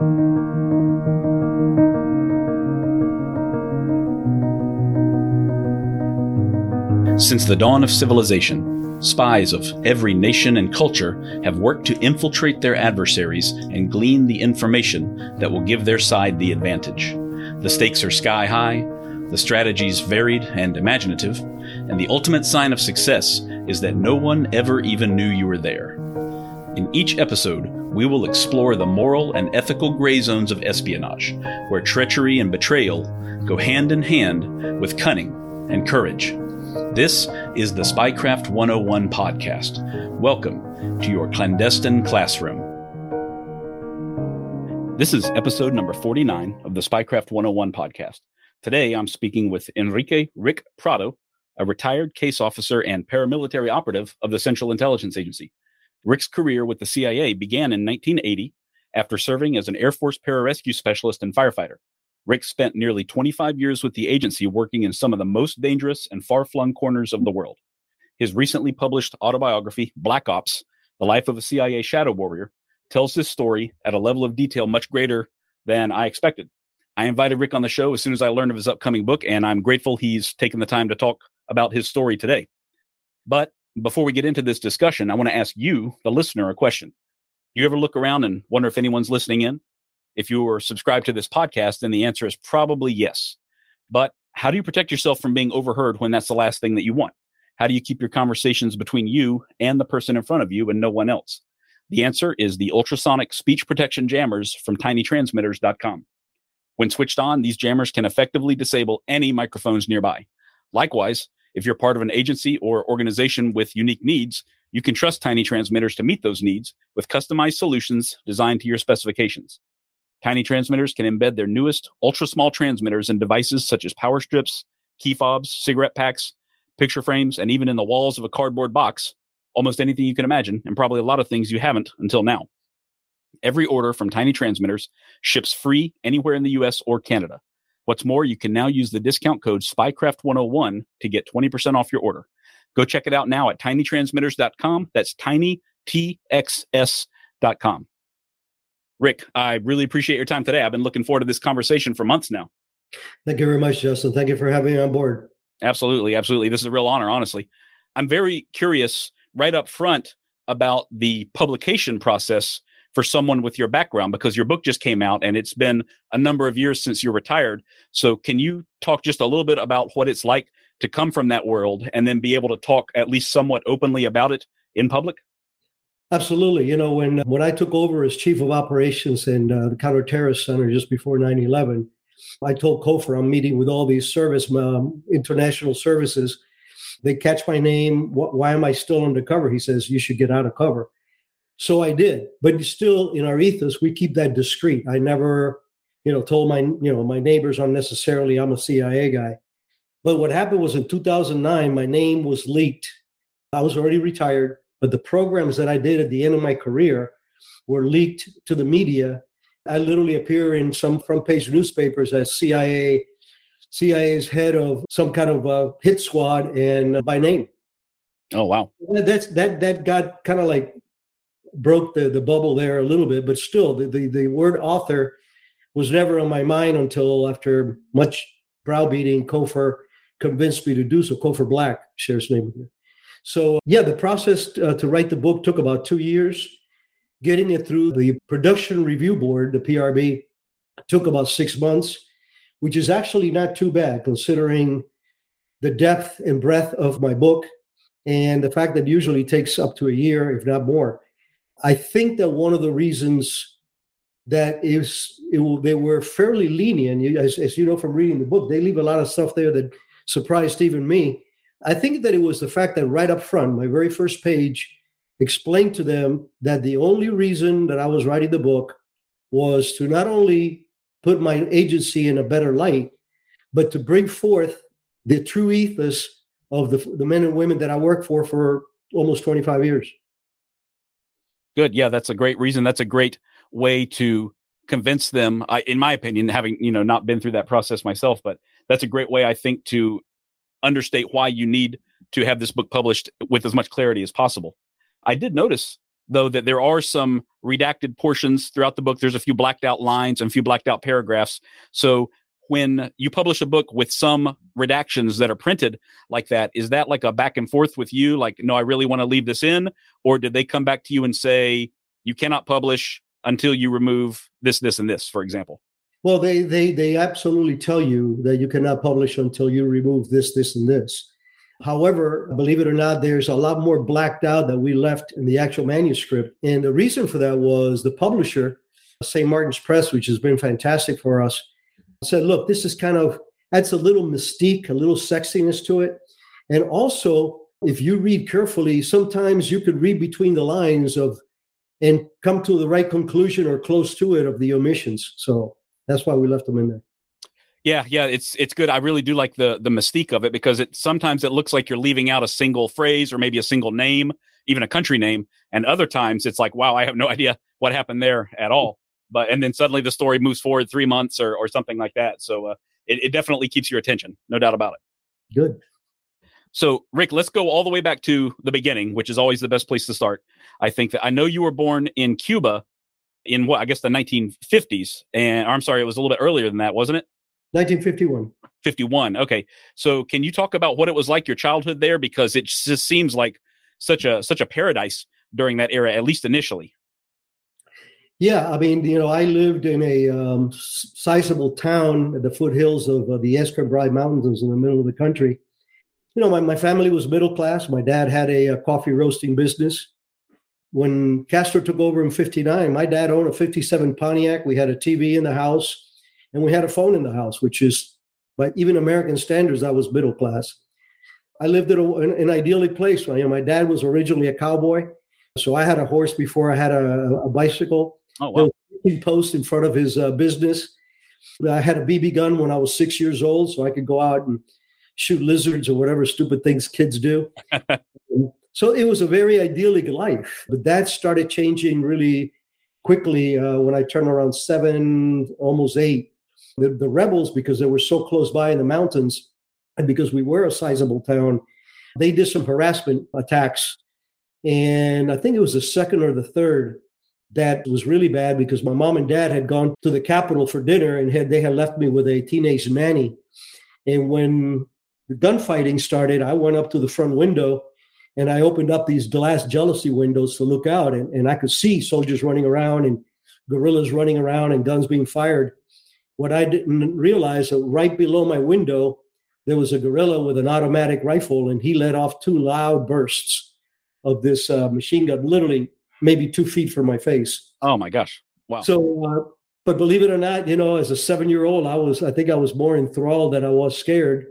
Since the dawn of civilization, spies of every nation and culture have worked to infiltrate their adversaries and glean the information that will give their side the advantage. The stakes are sky high, the strategies varied and imaginative, and the ultimate sign of success is that no one ever even knew you were there. In each episode, we will explore the moral and ethical gray zones of espionage, where treachery and betrayal go hand in hand with cunning and courage. This is the Spycraft 101 podcast. Welcome to your clandestine classroom. This is episode number 49 of the Spycraft 101 podcast. Today, I'm speaking with Enrique Rick Prado, a retired case officer and paramilitary operative of the Central Intelligence Agency. Rick's career with the CIA began in 1980 after serving as an Air Force pararescue specialist and firefighter. Rick spent nearly 25 years with the agency working in some of the most dangerous and far-flung corners of the world. His recently published autobiography, Black Ops: The Life of a CIA Shadow Warrior, tells his story at a level of detail much greater than I expected. I invited Rick on the show as soon as I learned of his upcoming book, and I'm grateful he's taken the time to talk about his story today. But before we get into this discussion, I want to ask you, the listener, a question. You ever look around and wonder if anyone's listening in? If you are subscribed to this podcast, then the answer is probably yes. But how do you protect yourself from being overheard when that's the last thing that you want? How do you keep your conversations between you and the person in front of you and no one else? The answer is the ultrasonic speech protection jammers from tinytransmitters.com. When switched on, these jammers can effectively disable any microphones nearby. Likewise, if you're part of an agency or organization with unique needs, you can trust Tiny Transmitters to meet those needs with customized solutions designed to your specifications. Tiny Transmitters can embed their newest ultra-small transmitters in devices such as power strips, key fobs, cigarette packs, picture frames, and even in the walls of a cardboard box. Almost anything you can imagine, and probably a lot of things you haven't until now. Every order from Tiny Transmitters ships free anywhere in the US or Canada. What's more, you can now use the discount code SPYCRAFT101 to get 20% off your order. Go check it out now at tinytransmitters.com. That's tinytxs.com. Rick, I really appreciate your time today. I've been looking forward to this conversation for months now. Thank you very much, Justin. Thank you for having me on board. Absolutely. Absolutely. This is a real honor, honestly. I'm very curious right up front about the publication process for someone with your background, because your book just came out and it's been a number of years since you retired. So can you talk just a little bit about what it's like to come from that world and then be able to talk at least somewhat openly about it in public? Absolutely. You know, when I took over as chief of operations in the Counterterrorist Center just before 9/11, I told COFR I'm meeting with all these international services. They catch my name. Why am I still undercover? He says, you should get out of cover. So I did. But still, in our ethos, we keep that discreet. I never, told my neighbors unnecessarily I'm a CIA guy. But what happened was in 2009, my name was leaked. I was already retired. But the programs that I did at the end of my career were leaked to the media. I literally appear in some front page newspapers as CIA's head of some kind of hit squad and by name. Oh, wow. That got kind of like broke the bubble there a little bit, but still the word author was never on my mind until after much browbeating, COFR convinced me to do so. COFR Black shares name with me. So, the process to write the book took about 2 years. Getting it through the production review board, the PRB, took about 6 months, which is actually not too bad considering the depth and breadth of my book and the fact that it usually takes up to a year, if not more. I think that one of the reasons that they were fairly lenient, as you know from reading the book, they leave a lot of stuff there that surprised even me. I think that it was the fact that right up front, my very first page explained to them that the only reason that I was writing the book was to not only put my agency in a better light, but to bring forth the true ethos of the men and women that I worked for almost 25 years. Good. Yeah, that's a great reason. That's a great way to convince them, in my opinion, having, not been through that process myself, but that's a great way, I think, to understate why you need to have this book published with as much clarity as possible. I did notice though, that there are some redacted portions throughout the book. There's a few blacked out lines and a few blacked out paragraphs. So when you publish a book with some redactions that are printed like that, is that like a back and forth with you? Like, no, I really want to leave this in? Or did they come back to you and say, you cannot publish until you remove this, this, and this, for example? Well, they absolutely tell you that you cannot publish until you remove this, this, and this. However, believe it or not, there's a lot more blacked out that we left in the actual manuscript. And the reason for that was the publisher, St. Martin's Press, which has been fantastic for us, said, look, this is adds a little mystique, a little sexiness to it. And also, if you read carefully, sometimes you could read between the lines and come to the right conclusion or close to it of the omissions. So that's why we left them in there. Yeah, it's good. I really do like the mystique of it, because sometimes it looks like you're leaving out a single phrase or maybe a single name, even a country name. And other times it's like, wow, I have no idea what happened there at all. And then suddenly the story moves forward 3 months or something like that. So it definitely keeps your attention. No doubt about it. Good. So, Rick, let's go all the way back to the beginning, which is always the best place to start. I know you were born in Cuba in the 1950s. I'm sorry, it was a little bit earlier than that, wasn't it? 1951. 51. Okay. So can you talk about what it was like, your childhood there? Because it just seems like such a paradise during that era, at least initially. Yeah. I mean, I lived in a sizable town at the foothills of the Escambray Mountains in the middle of the country. My family was middle class. My dad had a coffee roasting business. When Castro took over in 59, my dad owned a 57 Pontiac. We had a TV in the house. And we had a phone in the house, which is, by even American standards, that was middle class. I lived in an ideally placed. My dad was originally a cowboy, so I had a horse before I had a bicycle. Oh, wow. There was a post in front of his business. I had a BB gun when I was 6 years old, so I could go out and shoot lizards or whatever stupid things kids do. So it was a very idyllic life. But that started changing really quickly when I turned around 7, almost 8. The rebels, because they were so close by in the mountains, and because we were a sizable town, they did some harassment attacks. And I think it was the second or the third that was really bad, because my mom and dad had gone to the Capitol for dinner, and they had left me with a teenage nanny. And when the gunfighting started, I went up to the front window and I opened up these glass jealousy windows to look out, and I could see soldiers running around and guerrillas running around and guns being fired. What I didn't realize, that right below my window, there was a guerrilla with an automatic rifle, and he let off 2 loud bursts of this machine gun, literally maybe 2 feet from my face. Oh my gosh! Wow. So, but believe it or not, as a 7-year-old, I think I was more enthralled than I was scared.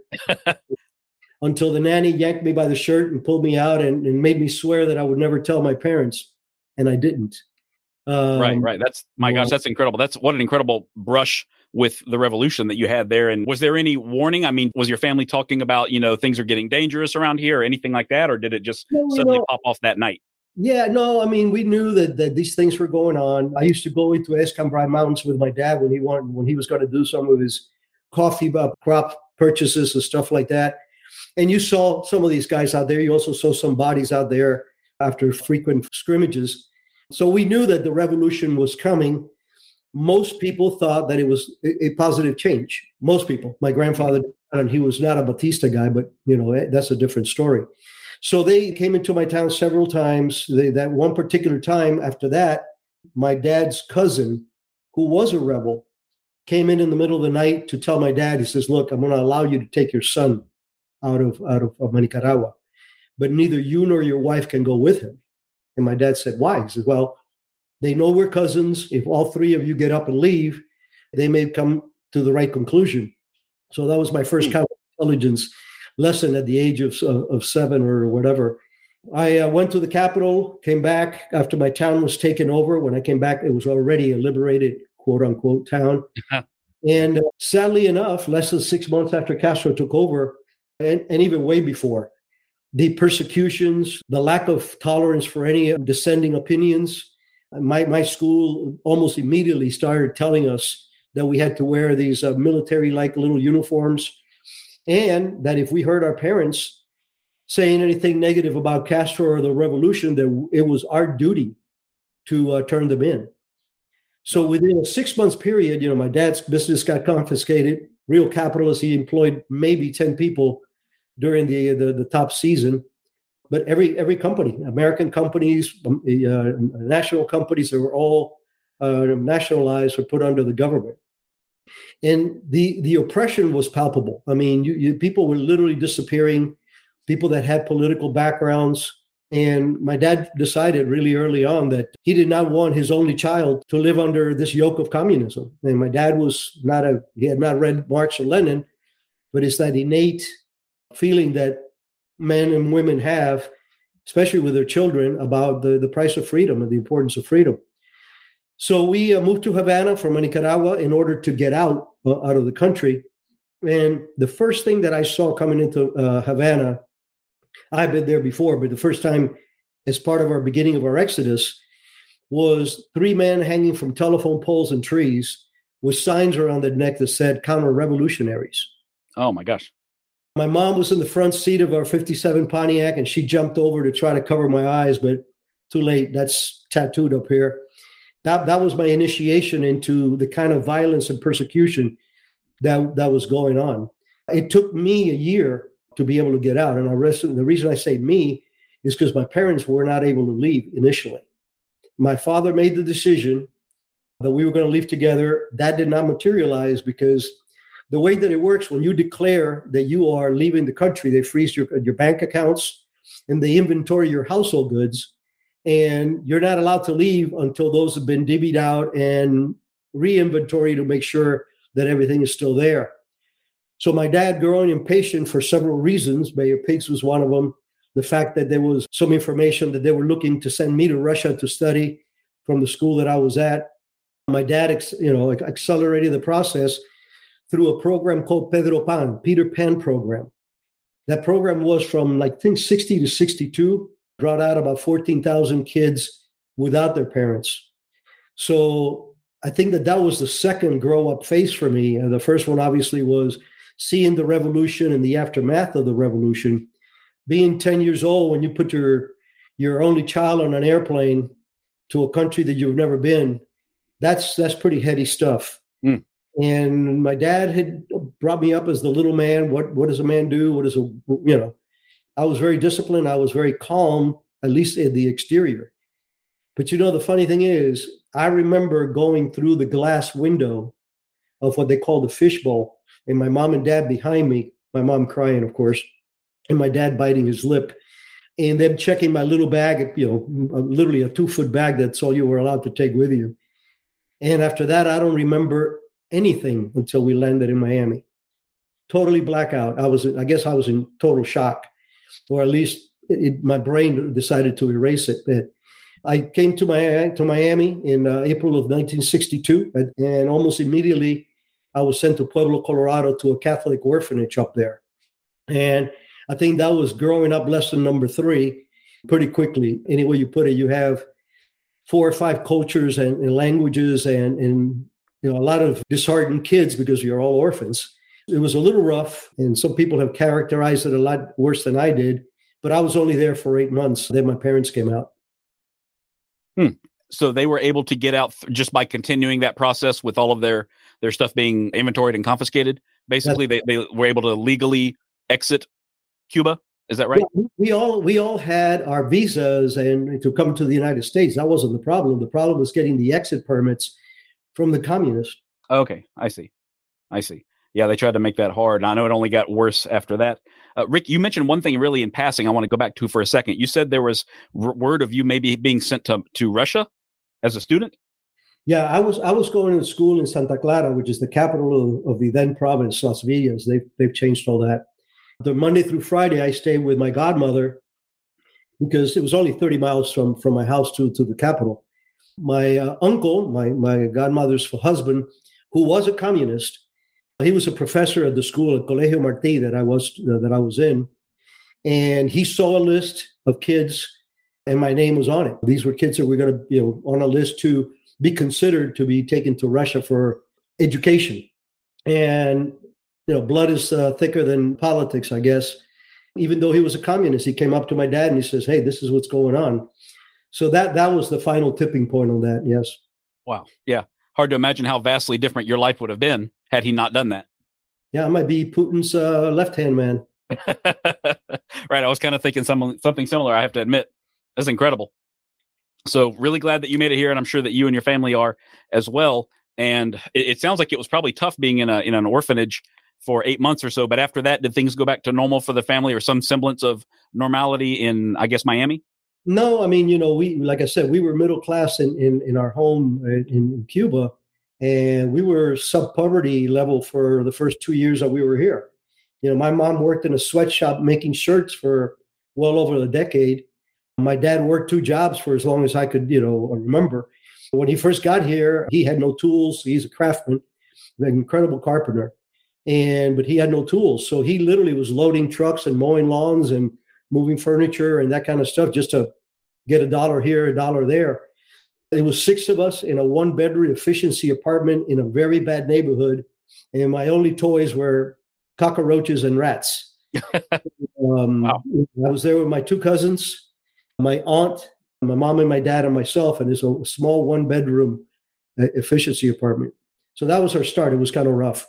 Until the nanny yanked me by the shirt and pulled me out and made me swear that I would never tell my parents, and I didn't. Right. That's gosh, that's incredible. That's what an incredible brush with the revolution that you had there. And was there any warning? I mean, was your family talking about, things are getting dangerous around here or anything like that? Or did it just suddenly pop off that night? Yeah, no, I mean, we knew that these things were going on. I used to go into Escambray Mountains with my dad when he was going to do some of his coffee crop purchases and stuff like that. And you saw some of these guys out there. You also saw some bodies out there after frequent scrimmages. So we knew that the revolution was coming. Most people thought that it was a positive change. Most people. My grandfather, and he was not a Batista guy, but that's a different story. So they came into my town several times. That one particular time after that, my dad's cousin, who was a rebel, came in the middle of the night to tell my dad. He says, "Look, I'm going to allow you to take your son out of Nicaragua, but neither you nor your wife can go with him." And my dad said, "Why?" He said, "Well, they know we're cousins. If all 3 of you get up and leave, they may come to the right conclusion." So that was my first counterintelligence lesson at the age of 7 or whatever. I went to the Capitol, came back after my town was taken over. When I came back, it was already a liberated, quote unquote, town. And sadly enough, less than 6 months after Castro took over, and even way before, the persecutions, the lack of tolerance for any dissenting opinions. My school almost immediately started telling us that we had to wear these military-like little uniforms, and that if we heard our parents saying anything negative about Castro or the revolution, that it was our duty to turn them in. So within a 6 months period, my dad's business got confiscated. Real capitalist, he employed maybe 10 people during the top season. But every company, American companies, national companies, they were all nationalized or put under the government. And the oppression was palpable. I mean, people were literally disappearing, people that had political backgrounds. And my dad decided really early on that he did not want his only child to live under this yoke of communism. And my dad he had not read Marx or Lenin, but it's that innate feeling that men and women have, especially with their children, about the price of freedom and the importance of freedom. So we moved to Havana from Nicaragua in order to get out of the country. And the first thing that I saw coming into Havana, I've been there before, but the first time as part of our beginning of our exodus was 3 men hanging from telephone poles and trees with signs around their neck that said counter-revolutionaries. Oh my gosh. My mom was in the front seat of our 57 Pontiac, and she jumped over to try to cover my eyes, but too late. That's tattooed up here. That was my initiation into the kind of violence and persecution that was going on. It took me a year to be able to get out. And the reason I say me is because my parents were not able to leave initially. My father made the decision that we were going to leave together. That did not materialize because the way that it works, when you declare that you are leaving the country, they freeze your bank accounts and they inventory your household goods. And you're not allowed to leave until those have been divvied out and re-inventory to make sure that everything is still there. So my dad, growing impatient for several reasons, Bay of Pigs was one of them, the fact that there was some information that they were looking to send me to Russia to study from the school that I was at. My dad, accelerated the process through a program called Peter Pan program. That program was from, I think, 60 to 62, brought out about 14,000 kids without their parents. So I think that was the second grow-up phase for me. And the first one, obviously, was seeing the revolution and the aftermath of the revolution. Being 10 years old, when you put your only child on an airplane to a country that you've never been, that's pretty heady stuff. Mm. And my dad had brought me up as the little man. What does a man do? I was very disciplined. I was very calm, at least in the exterior. But the funny thing is, I remember going through the glass window of what they call the fishbowl, and my mom and dad behind me, my mom crying, of course, and my dad biting his lip, and them checking my little bag, literally a 2-foot bag. That's all you were allowed to take with you. And after that, I don't remember anything until we landed in Miami. Totally blackout. I guess I was in total shock, or at least my brain decided to erase it. I came to Miami in April of 1962, and almost immediately I was sent to Pueblo, Colorado, to a Catholic orphanage up there. And I think that was growing up lesson number 3 pretty quickly. Any way you put it, you have 4 or 5 cultures and languages and a lot of disheartened kids because you're all orphans. It was a little rough, and some people have characterized it a lot worse than I did, but I was only there for 8 months. Then my parents came out. So they were able to get out just by continuing that process with all of their stuff being inventoried and confiscated. Basically, they were able to legally exit Cuba. Is that right? Yeah, we all had our visas and to come to the United States. That wasn't the problem. The problem was getting the exit permits from the communists. Okay, I see. Yeah, they tried to make that hard. And I know it only got worse after that. Rick, you mentioned one thing really in passing I want to go back to for a second. You said there was word of you maybe being sent to Russia as a student? Yeah, I was going to school in Santa Clara, which is the capital of the then province, Las Villas. They've changed all that. The Monday through Friday, I stayed with my godmother because it was only 30 miles from my house to the capital. My uncle, my godmother's husband, who was a communist, he was a professor at the school at Colegio Martí that I was in, and he saw a list of kids, and my name was on it. These were kids that were going to, on a list to be considered to be taken to Russia for education. And blood is thicker than politics, I guess. Even though he was a communist, he came up to my dad and he says, "Hey, this is what's going on." So that was the final tipping point on that. Yes. Wow. Yeah. Hard to imagine how vastly different your life would have been had he not done that. Yeah, I might be Putin's left-hand man. Right. I was kind of thinking something similar, I have to admit. That's incredible. So really glad that you made it here, and I'm sure that you and your family are as well. And it sounds like it was probably tough being in an orphanage for 8 months or so. But after that, did things go back to normal for the family, or some semblance of normality in, I guess, Miami? No, I mean, we, like I said, we were middle class in our home in Cuba, and we were sub-poverty level for the first 2 years that we were here. My mom worked in a sweatshop making shirts for well over a decade. My dad worked 2 jobs for as long as I could, remember. When he first got here, he had no tools. He's a craftsman, an incredible carpenter, but he had no tools. So he literally was loading trucks and mowing lawns and moving furniture and that kind of stuff just to get $1 here, $1 there. It was 6 of us in a 1-bedroom efficiency apartment in a very bad neighborhood. And my only toys were cockroaches and rats. Wow. I was there with my 2 cousins, my aunt, my mom and my dad and myself, and it's a small 1-bedroom efficiency apartment. So that was our start. It was kind of rough.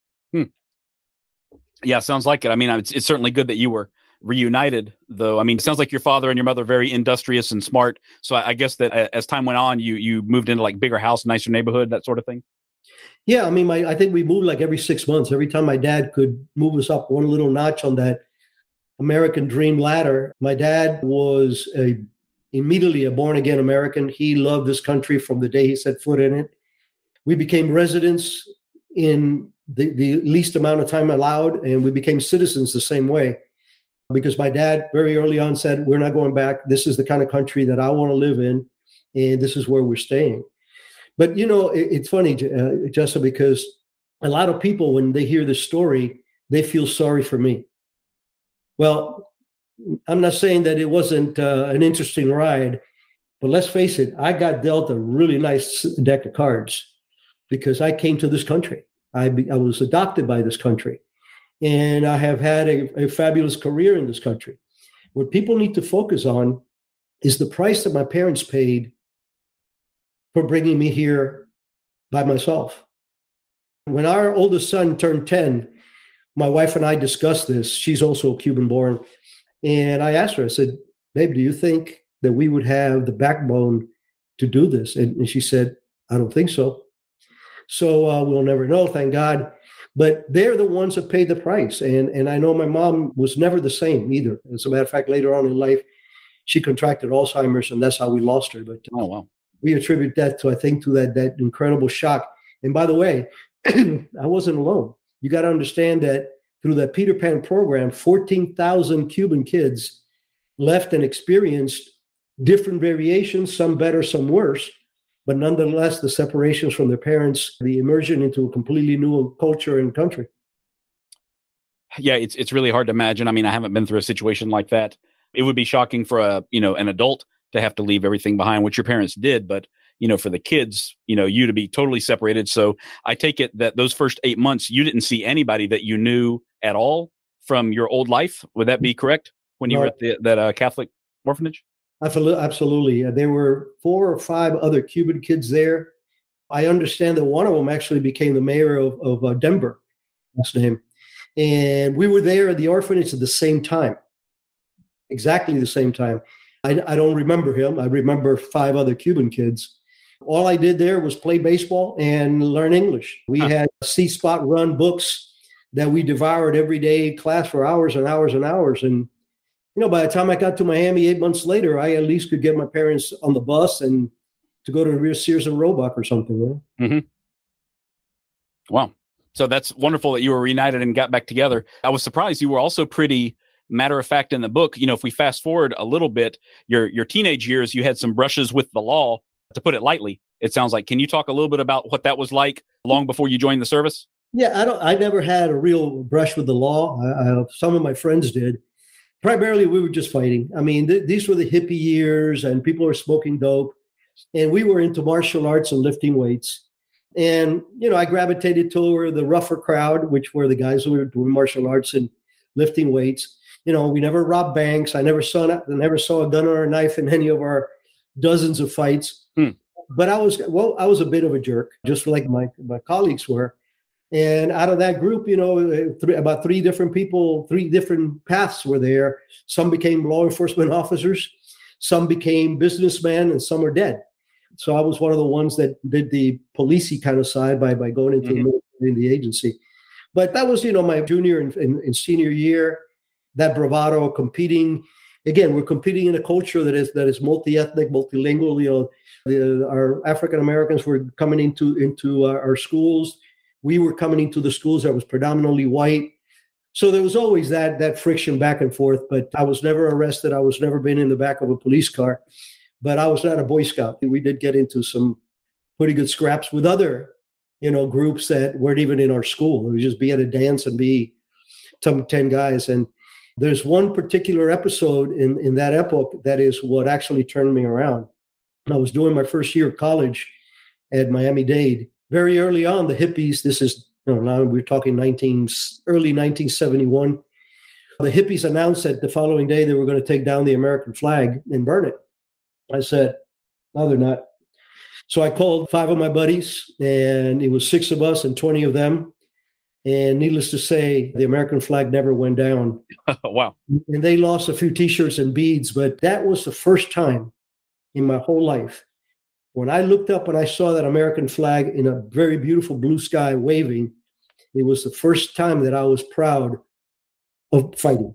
Yeah, sounds like it. I mean, it's certainly good that you were reunited, though. I mean, it sounds like your father and your mother are very industrious and smart. So I guess that as time went on, you moved into like bigger house, nicer neighborhood, that sort of thing. Yeah, I mean, I think we moved like every 6 months. Every time my dad could move us up one little notch on that American dream ladder. My dad was immediately a born-again American. He loved this country from the day he set foot in it. We became residents in the least amount of time allowed, and we became citizens the same way. Because my dad very early on said, we're not going back. This is the kind of country that I want to live in, and this is where we're staying. But, it's funny, Justin, because a lot of people, when they hear this story, they feel sorry for me. Well, I'm not saying that it wasn't an interesting ride, but let's face it, I got dealt a really nice deck of cards because I came to this country. I was adopted by this country, and I have had a fabulous career in this country. What people need to focus on is the price that my parents paid for bringing me here by myself. When our oldest son turned 10, my wife and I discussed this. She's also Cuban born. And I asked her, I said, babe, do you think that we would have the backbone to do this? And she said, I don't think so. So we'll never know, thank God. But they're the ones that paid the price. And I know my mom was never the same either. As a matter of fact, later on in life, she contracted Alzheimer's, and that's how we lost her. But oh, wow. We attribute that to that incredible shock. And by the way, I wasn't alone. You got to understand that through that Peter Pan program, 14,000 Cuban kids left and experienced different variations, some better, some worse. But nonetheless, the separations from their parents, the immersion into a completely new culture and country. Yeah, it's really hard to imagine. I mean, I haven't been through a situation like that. It would be shocking for an adult to have to leave everything behind, which your parents did. But, for the kids, you to be totally separated. So I take it that those first 8 months, you didn't see anybody that you knew at all from your old life. Would that be correct when you were at that Catholic orphanage? Absolutely. There were 4 or 5 other Cuban kids there. I understand that one of them actually became the mayor of Denver, that's his name. And we were there at the orphanage at the same time, exactly the same time. I don't remember him. I remember 5 other Cuban kids. All I did there was play baseball and learn English. We had C-Spot run books that we devoured every day, class for hours and hours and hours. And by the time I got to Miami 8 months later, I at least could get my parents on the bus and to go to Sears and Roebuck or something. Mm-hmm. Wow. So that's wonderful that you were reunited and got back together. I was surprised you were also pretty matter of fact in the book. If we fast forward a little bit, your teenage years, you had some brushes with the law, to put it lightly, it sounds like. Can you talk a little bit about what that was like long before you joined the service? Yeah, I never had a real brush with the law. Some of my friends did. Primarily, we were just fighting. I mean, these were the hippie years, and people were smoking dope. And we were into martial arts and lifting weights. And, I gravitated toward the rougher crowd, which were the guys who were doing martial arts and lifting weights. We never robbed banks. I never saw a gun or a knife in any of our dozens of fights. But I was a bit of a jerk, just like my colleagues were. And out of that group, about three different people, three different paths were there. Some became law enforcement officers, some became businessmen, and some are dead. So I was one of the ones that did the policey kind of side by going into the military, the agency. But that was, my junior and senior year, that bravado, competing. Again, we're competing in a culture that is multi-ethnic, multilingual. Our African Americans were coming into our schools. We were coming into the schools that was predominantly white. So there was always that friction back and forth. But I was never arrested. I was never been in the back of a police car. But I was not a Boy Scout. We did get into some pretty good scraps with other, groups that weren't even in our school. It would just be at a dance and be some 10 guys. And there's one particular episode in that epoch that is what actually turned me around. I was doing my first year of college at Miami-Dade. Very early on, the hippies, this is, now we're talking early 1971. The hippies announced that the following day they were going to take down the American flag and burn it. I said, no, they're not. So I called 5 of my buddies, and it was 6 of us and 20 of them. And needless to say, the American flag never went down. Wow. And they lost a few T-shirts and beads, but that was the first time in my whole life when I looked up and I saw that American flag in a very beautiful blue sky waving. It was the first time that I was proud of fighting.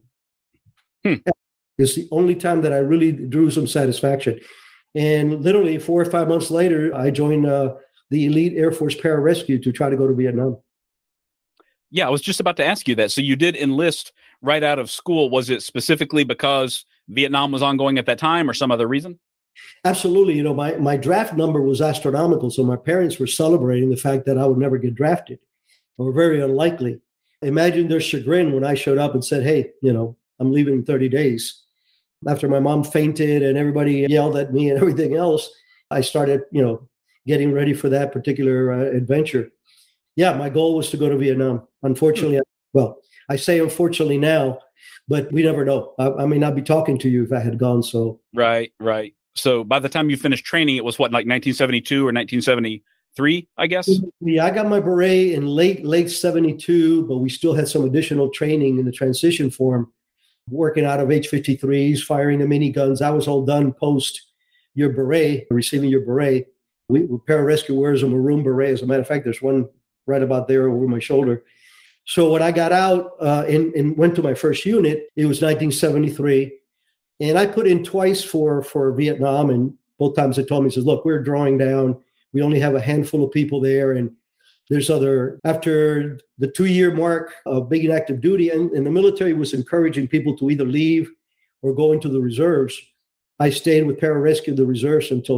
It's the only time that I really drew some satisfaction. And literally 4 or 5 months later, I joined the elite Air Force pararescue to try to go to Vietnam. Yeah, I was just about to ask you that. So you did enlist right out of school. Was it specifically because Vietnam was ongoing at that time or some other reason? Absolutely. My draft number was astronomical. So my parents were celebrating the fact that I would never get drafted, or very unlikely. Imagine their chagrin when I showed up and said, hey, I'm leaving in 30 days. After my mom fainted and everybody yelled at me and everything else, I started, getting ready for that particular adventure. Yeah, my goal was to go to Vietnam. Unfortunately, I say unfortunately now, but we never know. I may not be talking to you if I had gone. So Right. So by the time you finished training, it was what, like 1972 or 1973, I guess? Yeah, I got my beret in late 72, but we still had some additional training in the transition form, working out of H-53s, firing the miniguns. I was all done post your beret, receiving your beret. We pararescue wears a maroon beret. As a matter of fact, there's one right about there over my shoulder. So when I got out and went to my first unit, it was 1973. And I put in twice for Vietnam. And both times they told me, says, look, we're drawing down. We only have a handful of people there. And there's after the 2-year mark of being active duty, and the military was encouraging people to either leave or go into the reserves. I stayed with pararescue, the reserves, until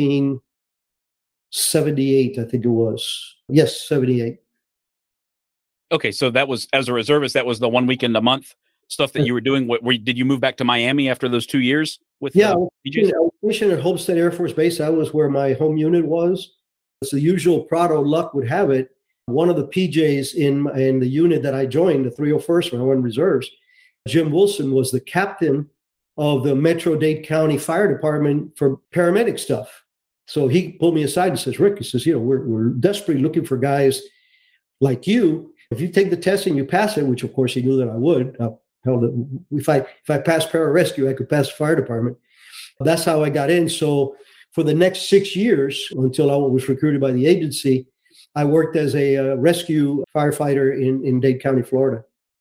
1978, I think it was. Yes, 78. Okay, so that was, as a reservist, that was the 1 weekend a month stuff that you were doing. Did you move back to Miami after those 2 years? I was stationed at Homestead Air Force Base. That was where my home unit was. As the usual Prado luck would have it, one of the PJs in the unit that I joined, the 301st, when I went in reserves, Jim Wilson was the captain of the Metro-Dade County Fire Department for paramedic stuff. So he pulled me aside and says, Rick, he says, we're desperately looking for guys like you. If you take the test and you pass it, which of course he knew that I would, if I passed pararescue, I could pass the fire department. That's how I got in. So for the next 6 years, until I was recruited by the agency, I worked as a rescue firefighter in Dade County, Florida.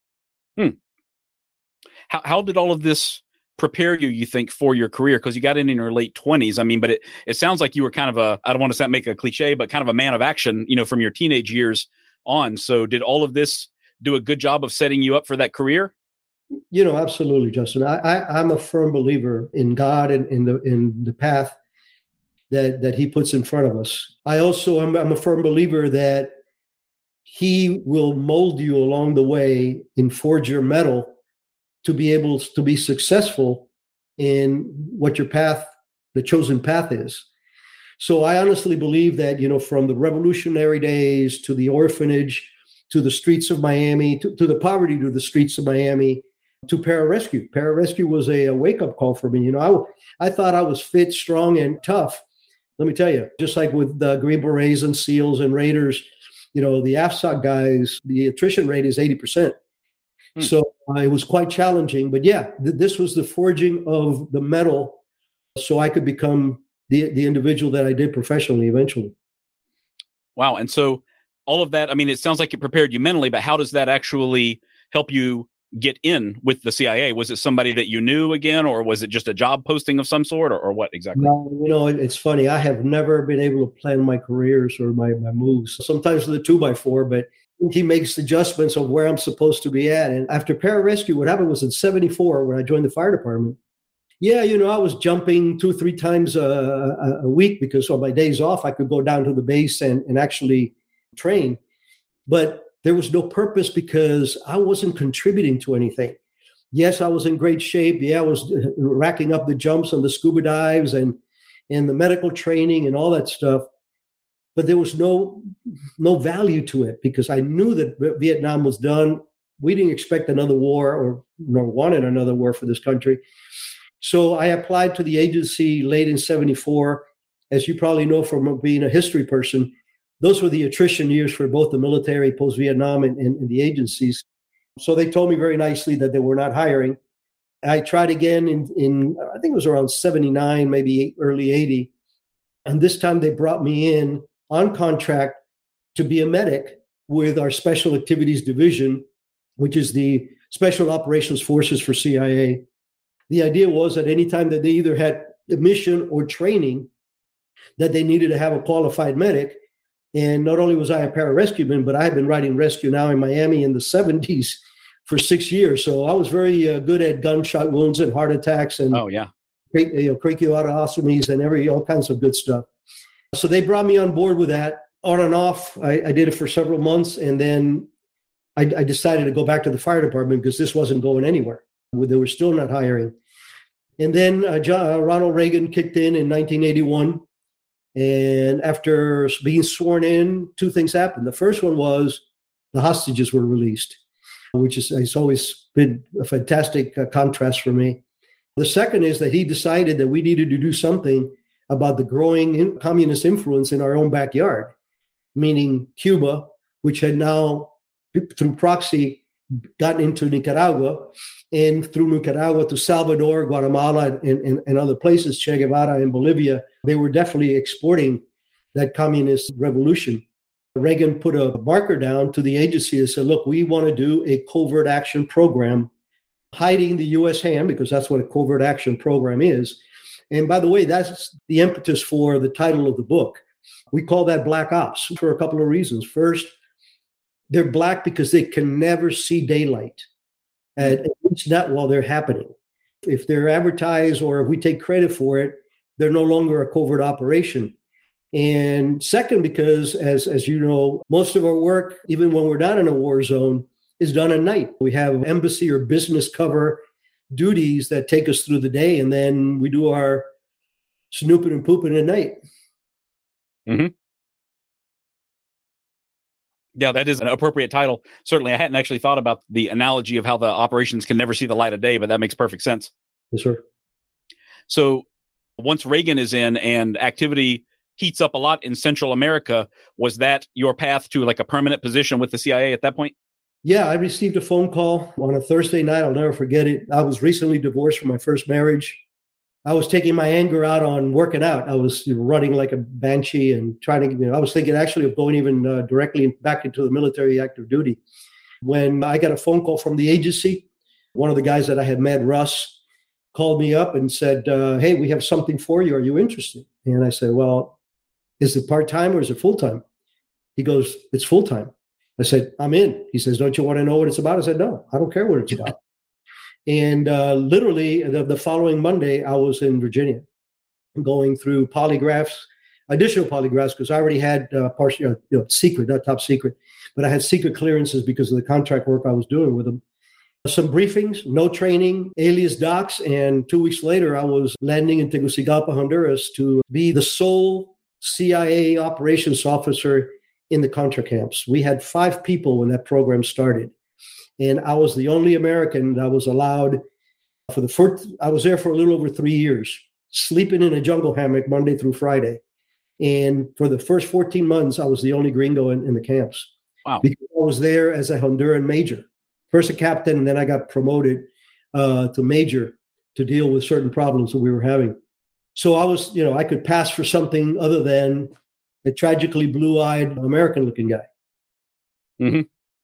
How did all of this prepare you think, for your career? Because you got in your late 20s. I mean, but it sounds like you were kind of I don't want to make a cliche, but kind of a man of action, from your teenage years on. So did all of this do a good job of setting you up for that career? Absolutely, Justin. I'm a firm believer in God and in the path that he puts in front of us. I also am a firm believer that he will mold you along the way and forge your mettle to be able to be successful in what your path, the chosen path is. So I honestly believe that, from the revolutionary days to the orphanage, to the streets of Miami, to the poverty, to the streets of Miami, to pararescue. Pararescue was a wake-up call for me. I thought I was fit, strong, and tough. Let me tell you, just like with the Green Berets and SEALs and Raiders, the AFSOC guys, the attrition rate is 80%. So it was quite challenging. But yeah, this was the forging of the metal so I could become the individual that I did professionally eventually. Wow. And so all of that, I mean, it sounds like it prepared you mentally, but how does that actually help you get in with the CIA? Was it somebody that you knew again, or was it just a job posting of some sort, or what exactly? No, it's funny. I have never been able to plan my careers or my moves. Sometimes with a 2x4, but he makes adjustments of where I'm supposed to be at. And after pararescue, what happened was in 1974, when I joined the fire department, I was jumping 2-3 times a week because on my days off, I could go down to the base and actually train. But there was no purpose because I wasn't contributing to anything. Yes, I was in great shape. Yeah, I was racking up the jumps and the scuba dives and the medical training and all that stuff. But there was no value to it because I knew that Vietnam was done. We didn't expect another war nor wanted another war for this country. So I applied to the agency late in 1974. As you probably know from being a history person, those were the attrition years for both the military, post-Vietnam, and the agencies. So they told me very nicely that they were not hiring. I tried again in I think it was around 1979, maybe early 1980. And this time they brought me in on contract to be a medic with our Special Activities Division, which is the Special Operations Forces for CIA. The idea was that anytime that they either had a mission or training, that they needed to have a qualified medic. And not only was I a pararescueman, but I had been riding rescue now in Miami in the 1970s for 6 years. So I was very good at gunshot wounds and heart attacks and tracheotomies and all kinds of good stuff. So they brought me on board with that. On and off, I did it for several months. And then I decided to go back to the fire department because this wasn't going anywhere. They were still not hiring. And then Ronald Reagan kicked in 1981. And after being sworn in, 2 things happened. The first one was the hostages were released, which has always been a fantastic contrast for me. The second is that he decided that we needed to do something about the growing communist influence in our own backyard, meaning Cuba, which had now, through proxy, gotten into Nicaragua, and through Nicaragua to Salvador, Guatemala, and other places, Che Guevara in Bolivia. They were definitely exporting that communist revolution. Reagan put a marker down to the agency and said, look, we want to do a covert action program, hiding the U.S. hand, because that's what a covert action program is. And by the way, that's the impetus for the title of the book. We call that Black Ops for a couple of reasons. First, they're black because they can never see daylight, at least not while they're happening. If they're advertised or if we take credit for it, they're no longer a covert operation. And second, because as you know, most of our work, even when we're not in a war zone, is done at night. We have embassy or business cover duties that take us through the day, and then we do our snooping and pooping at night. Mm-hmm. Yeah, that is an appropriate title. Certainly, I hadn't actually thought about the analogy of how the operations can never see the light of day, but that makes perfect sense. Yes, sir. So once Reagan is in and activity heats up a lot in Central America, was that your path to like a permanent position with the CIA at that point? Yeah, I received a phone call on a Thursday night. I'll never forget it. I was recently divorced from my first marriage. I was taking my anger out on working out. I was running like a banshee and trying to, I was thinking actually of going even directly back into the military active duty. When I got a phone call from the agency, one of the guys that I had met, Russ, called me up and said, hey, we have something for you. Are you interested? And I said, well, is it part-time or is it full-time? He goes, it's full-time. I said, I'm in. He says, don't you want to know what it's about? I said, no, I don't care what it's about. And literally the following Monday, I was in Virginia going through polygraphs, additional polygraphs, because I already had secret, not top secret, but I had secret clearances because of the contract work I was doing with them. Some briefings, no training, alias docs. And 2 weeks later, I was landing in Tegucigalpa, Honduras to be the sole CIA operations officer in the Contra camps. We had 5 people when that program started. And I was the only American that was allowed for the first, I was there for a little over 3 years, sleeping in a jungle hammock Monday through Friday. And for the first 14 months, I was the only gringo in the camps. Wow. Because I was there as a Honduran major, first a captain, and then I got promoted to major to deal with certain problems that we were having. So I was, I could pass for something other than a tragically blue-eyed American-looking guy. Mm-hmm.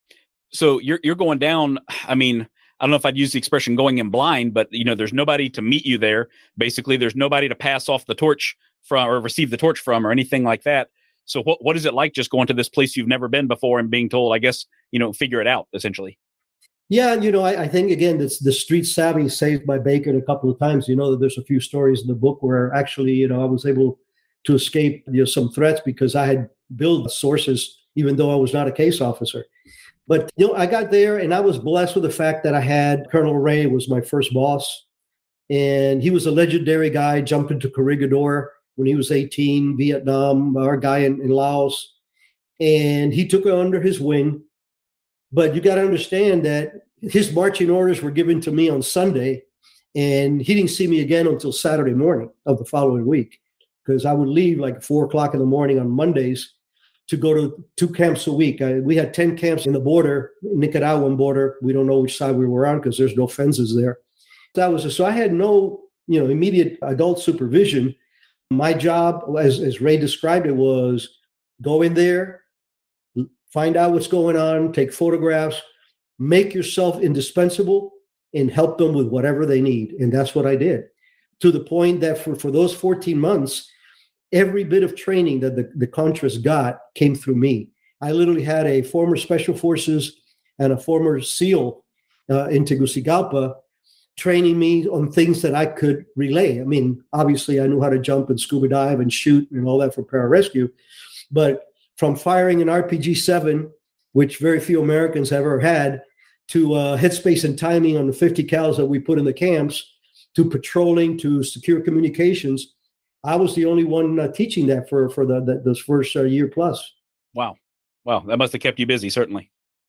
So you're going down. I mean, I don't know if I'd use the expression going in blind, but there's nobody to meet you there. Basically, there's nobody to pass off the torch from or receive the torch from or anything like that. So what is it like just going to this place you've never been before and being told, I guess, figure it out, essentially? Yeah, I think, again, the street savvy saved my bacon a couple of times. That there's a few stories in the book where actually, I was able to escape some threats because I had built sources, even though I was not a case officer. But, I got there and I was blessed with the fact that I had Colonel Ray was my first boss. And he was a legendary guy, jumping to Corregidor when he was 18, Vietnam, our guy in Laos. And he took it under his wing. But you got to understand that his marching orders were given to me on Sunday, and he didn't see me again until Saturday morning of the following week, because I would leave like 4 o'clock in the morning on Mondays to go to 2 camps a week. We had 10 camps in the border, Nicaraguan border. We don't know which side we were on because there's no fences there. So I had no, immediate adult supervision. My job, as Ray described it, was go in there, find out what's going on, take photographs, make yourself indispensable, and help them with whatever they need. And that's what I did, to the point that for those 14 months, every bit of training that the Contras got came through me. I literally had a former Special Forces and a former SEAL in Tegucigalpa training me on things that I could relay. I mean, obviously, I knew how to jump and scuba dive and shoot and all that for pararescue, but from firing an RPG-7, which very few Americans have ever had, to headspace and timing on the 50 cals that we put in the camps, to patrolling, to secure communications, I was the only one teaching that for those first year plus. Wow. That must have kept you busy, certainly.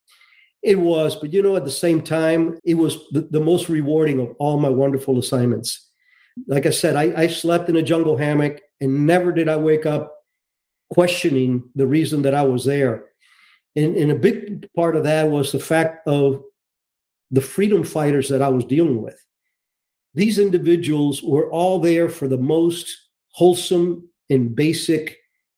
It was, but at the same time, it was the most rewarding of all my wonderful assignments. Like I said, I slept in a jungle hammock, and never did I wake up questioning the reason that I was there. And a big part of that was the fact of the freedom fighters that I was dealing with. These individuals were all there for the most wholesome and basic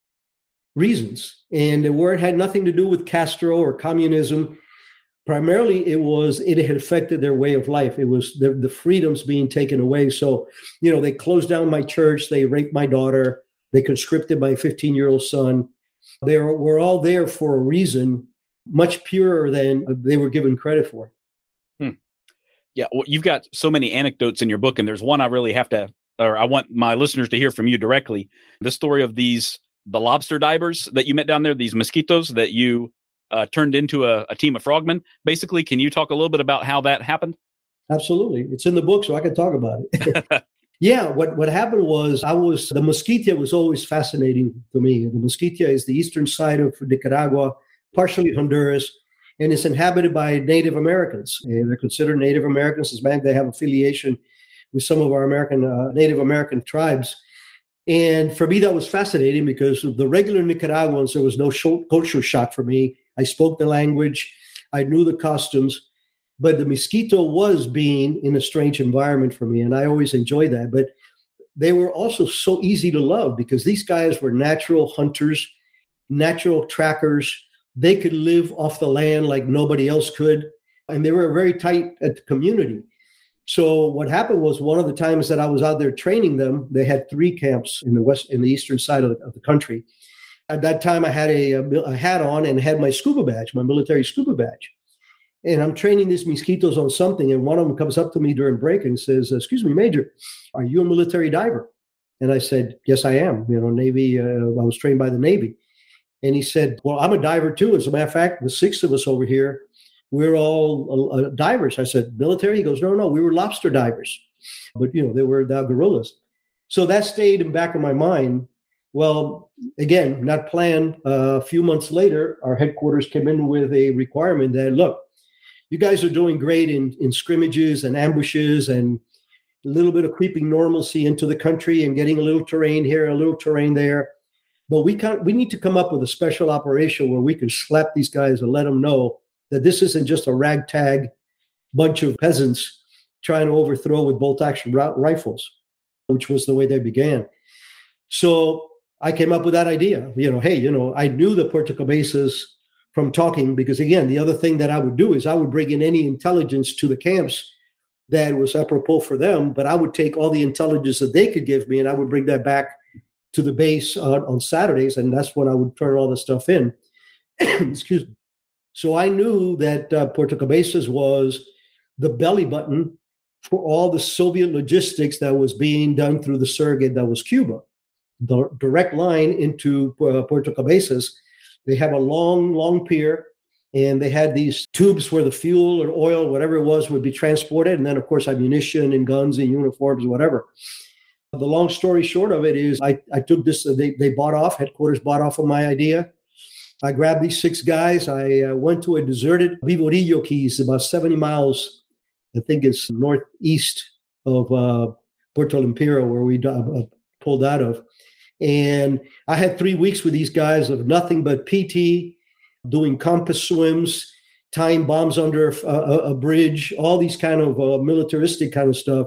reasons. And it had nothing to do with Castro or communism. Primarily, it had affected their way of life. It was the freedoms being taken away. So, they closed down my church. They raped my daughter. They conscripted my 15-year-old son. They were all there for a reason much purer than they were given credit for. Yeah, well, you've got so many anecdotes in your book, and there's one I really I want my listeners to hear from you directly. The story of the lobster divers that you met down there, these mosquitoes that you turned into a team of frogmen. Basically, can you talk a little bit about how that happened? Absolutely. It's in the book, so I can talk about it. Yeah, what happened was the Mosquitia was always fascinating to me. The Mosquitia is the eastern side of Nicaragua, partially Honduras, and it's inhabited by Native Americans. And they're considered Native Americans. As they have affiliation with some of our Native American tribes. And for me, that was fascinating because of the regular Nicaraguans, there was no culture shock for me. I spoke the language. I knew the costumes. But the mosquito was being in a strange environment for me, and I always enjoyed that. But they were also so easy to love because these guys were natural hunters, natural trackers. They could live off the land like nobody else could, and they were a very tight community. So what happened was, one of the times that I was out there training them, they had 3 camps in the eastern side of the country. At that time, I had a hat on and had my scuba badge, my military scuba badge. And I'm training these mosquitoes on something, and one of them comes up to me during break and says, "Excuse me, Major, are you a military diver?" And I said, "Yes, I am. Navy. I was trained by the Navy." And he said, "Well, I'm a diver too. As a matter of fact, the 6 of us over here, we're all divers." I said, "Military?" He goes, No, we were lobster divers. But, they were the gorillas. So that stayed in the back of my mind. Well, again, not planned. A few months later, our headquarters came in with a requirement that, look, you guys are doing great in scrimmages and ambushes and a little bit of creeping normalcy into the country and getting a little terrain here, a little terrain there. But we need to come up with a special operation where we can slap these guys and let them know that this isn't just a ragtag bunch of peasants trying to overthrow with bolt-action rifles, which was the way they began. So I came up with that idea. Hey, I knew the Puerto Cabezas from talking, because again, the other thing that I would do is I would bring in any intelligence to the camps that was apropos for them, but I would take all the intelligence that they could give me and I would bring that back to the base on Saturdays, and that's when I would turn all the stuff in. Excuse me. So I knew that Puerto Cabezas was the belly button for all the Soviet logistics that was being done through the surrogate that was Cuba. The direct line into Puerto Cabezas, they have a long pier, and they had these tubes where the fuel or oil, whatever it was, would be transported. And then, of course, ammunition and guns and uniforms, whatever. The long story short of it is I took this, they bought off, headquarters bought off of my idea. I grabbed these 6 guys. I went to a deserted Viborillo Keys, about 70 miles, I think it's northeast of Puerto Lempira, where we pulled out of. And I had 3 weeks with these guys of nothing but PT, doing compass swims, tying bombs under a bridge, all these kind of militaristic kind of stuff.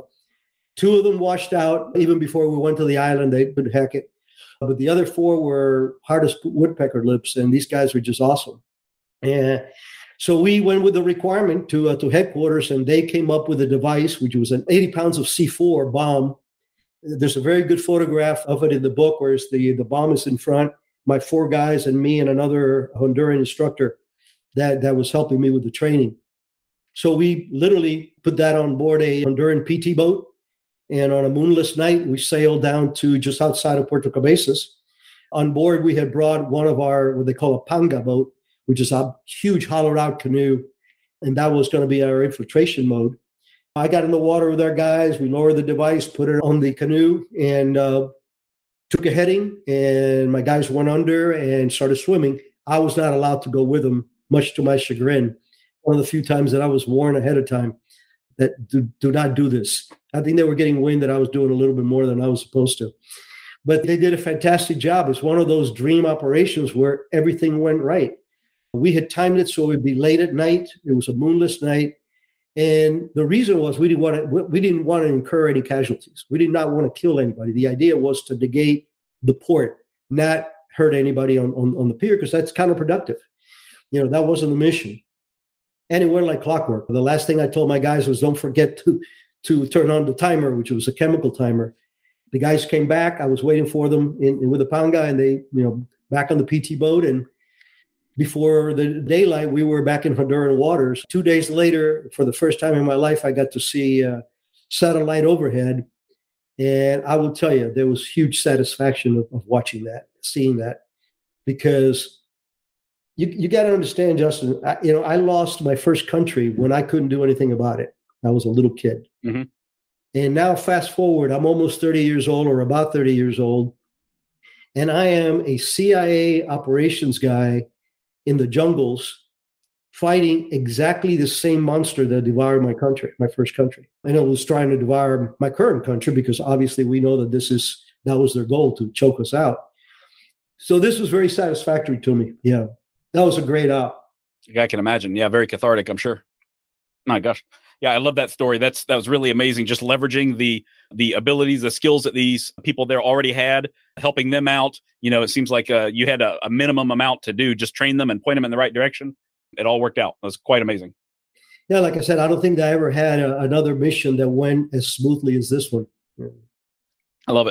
2 of them washed out even before we went to the island. They could heck it. But the other 4 were hard as woodpecker lips, and these guys were just awesome. And so we went with the requirement to headquarters, and they came up with a device, which was an 80 pounds of C4 bomb. There's a very good photograph of it in the book, where the bomb is in front, my 4 guys and me and another Honduran instructor that was helping me with the training. So we literally put that on board a Honduran PT boat. And on a moonless night, we sailed down to just outside of Puerto Cabezas. On board, we had brought one of our, what they call a panga boat, which is a huge hollowed out canoe. And that was going to be our infiltration mode. I got in the water with our guys. We lowered the device, put it on the canoe, and took a heading. And my guys went under and started swimming. I was not allowed to go with them, much to my chagrin. One of the few times that I was warned ahead of time that do not do this. I think they were getting wind that I was doing a little bit more than I was supposed to. But they did a fantastic job. It's one of those dream operations where everything went right. We had timed it so it would be late at night. It was a moonless night. And the reason was we didn't want to incur any casualties. We did not want to kill anybody. The idea was to negate the port, not hurt anybody on the pier, because that's counterproductive. That wasn't the mission. And it went like clockwork. The last thing I told my guys was, don't forget to turn on the timer, which was a chemical timer. The guys came back. I was waiting for them with a panga, and they, back on the PT boat. And before the daylight, we were back in Honduran waters. 2 days later, for the first time in my life, I got to see satellite overhead. And I will tell you, there was huge satisfaction of watching that, seeing that, because you got to understand, Justin, I lost my first country when I couldn't do anything about it. I was a little kid. Mm-hmm. And now fast forward, I'm almost 30 years old, or about 30 years old. And I am a CIA operations guy in the jungles fighting exactly the same monster that devoured my country, my first country. I know it was trying to devour my current country, because obviously we know that that was their goal, to choke us out. So this was very satisfactory to me. Yeah. That was a great op. I can imagine. Yeah, very cathartic, I'm sure. My gosh. Yeah, I love that story. That was really amazing. Just leveraging the abilities, the skills that these people there already had, helping them out. It seems like you had a minimum amount to do, just train them and point them in the right direction. It all worked out. It was quite amazing. Yeah, like I said, I don't think that I ever had another mission that went as smoothly as this one. Yeah. I love it.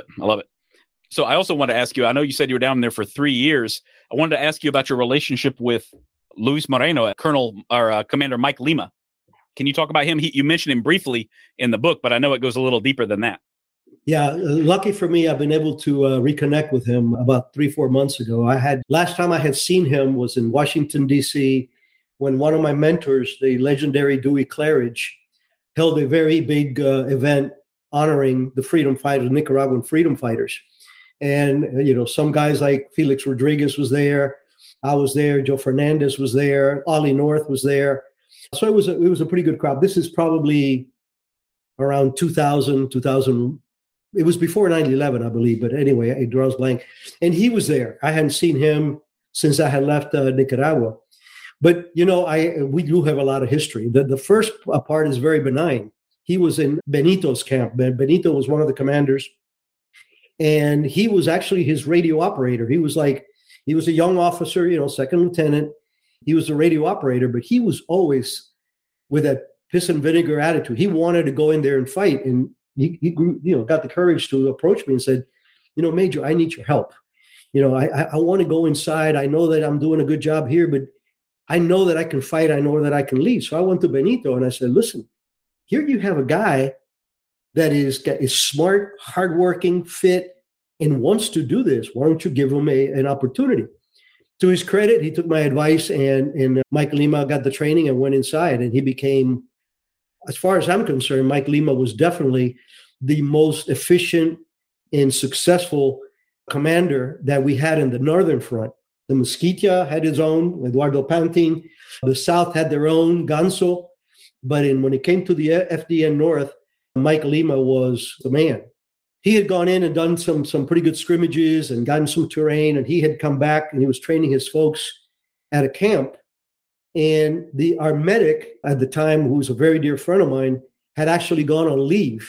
So I also want to ask you, I know you said you were down there for 3 years. I wanted to ask you about your relationship with Luis Moreno, Commander Mike Lima. Can you talk about him? You mentioned him briefly in the book, but I know it goes a little deeper than that. Yeah, lucky for me, I've been able to reconnect with him about 3-4 months ago. Last time I had seen him was in Washington, D.C., when one of my mentors, the legendary Dewey Claridge, held a very big event honoring the freedom fighters, Nicaraguan freedom fighters. And, some guys like Felix Rodriguez was there. I was there. Joe Fernandez was there. Ollie North was there. So it was a pretty good crowd. This is probably around 2000. It was before 9/11, I believe. But anyway, it draws blank. And he was there. I hadn't seen him since I had left Nicaragua. But, we do have a lot of history. The first part is very benign. He was in Benito's camp. Benito was one of the commanders. And he was actually his radio operator. He was a young officer, second lieutenant. He was a radio operator, but he was always with that piss and vinegar attitude. He wanted to go in there and fight. And he got the courage to approach me and said, Major, I need your help. I want to go inside. I know that I'm doing a good job here, but I know that I can fight. I know that I can lead. So I went to Benito and I said, listen, here you have a guy that is smart, hardworking, fit, and wants to do this. Why don't you give him an opportunity? To his credit, he took my advice, and Mike Lima got the training and went inside. And he became, as far as I'm concerned, Mike Lima was definitely the most efficient and successful commander that we had in the Northern Front. The Mesquita had his own, Eduardo Pantin. The South had their own, Ganso. But when it came to the FDN North, Mike Lima was the man. He had gone in and done some pretty good scrimmages and gotten some terrain, and he had come back and he was training his folks at a camp. And our medic at the time, who was a very dear friend of mine, had actually gone on leave.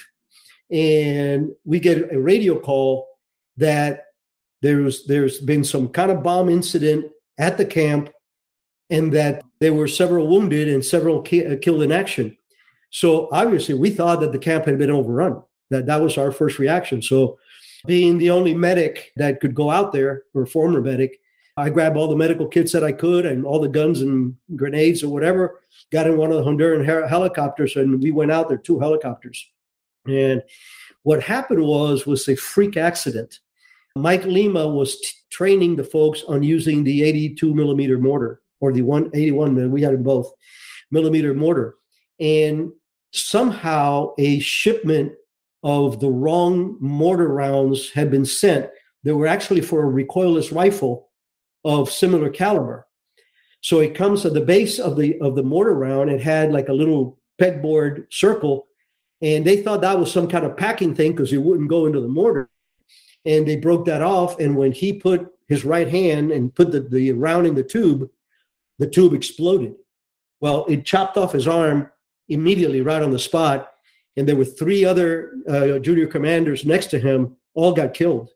And we get a radio call that there's been some kind of bomb incident at the camp, and that there were several wounded and several killed in action. So obviously we thought that the camp had been overrun. That was our first reaction. So being the only medic that could go out there, or former medic, I grabbed all the medical kits that I could and all the guns and grenades or whatever, got in one of the Honduran helicopters, and we went out there, 2 helicopters. And what happened was a freak accident. Mike Lima was training the folks on using the 82 millimeter mortar, or the 181, we had both, millimeter mortar. And somehow a shipment of the wrong mortar rounds had been sent. They were actually for a recoilless rifle of similar caliber. So it comes at the base of the mortar round. It had like a little pegboard circle, and they thought that was some kind of packing thing because it wouldn't go into the mortar. And they broke that off. And when he put his right hand and put the round in the tube exploded. Well, it chopped off his arm immediately right on the spot. And there were 3 other junior commanders next to him, all got killed.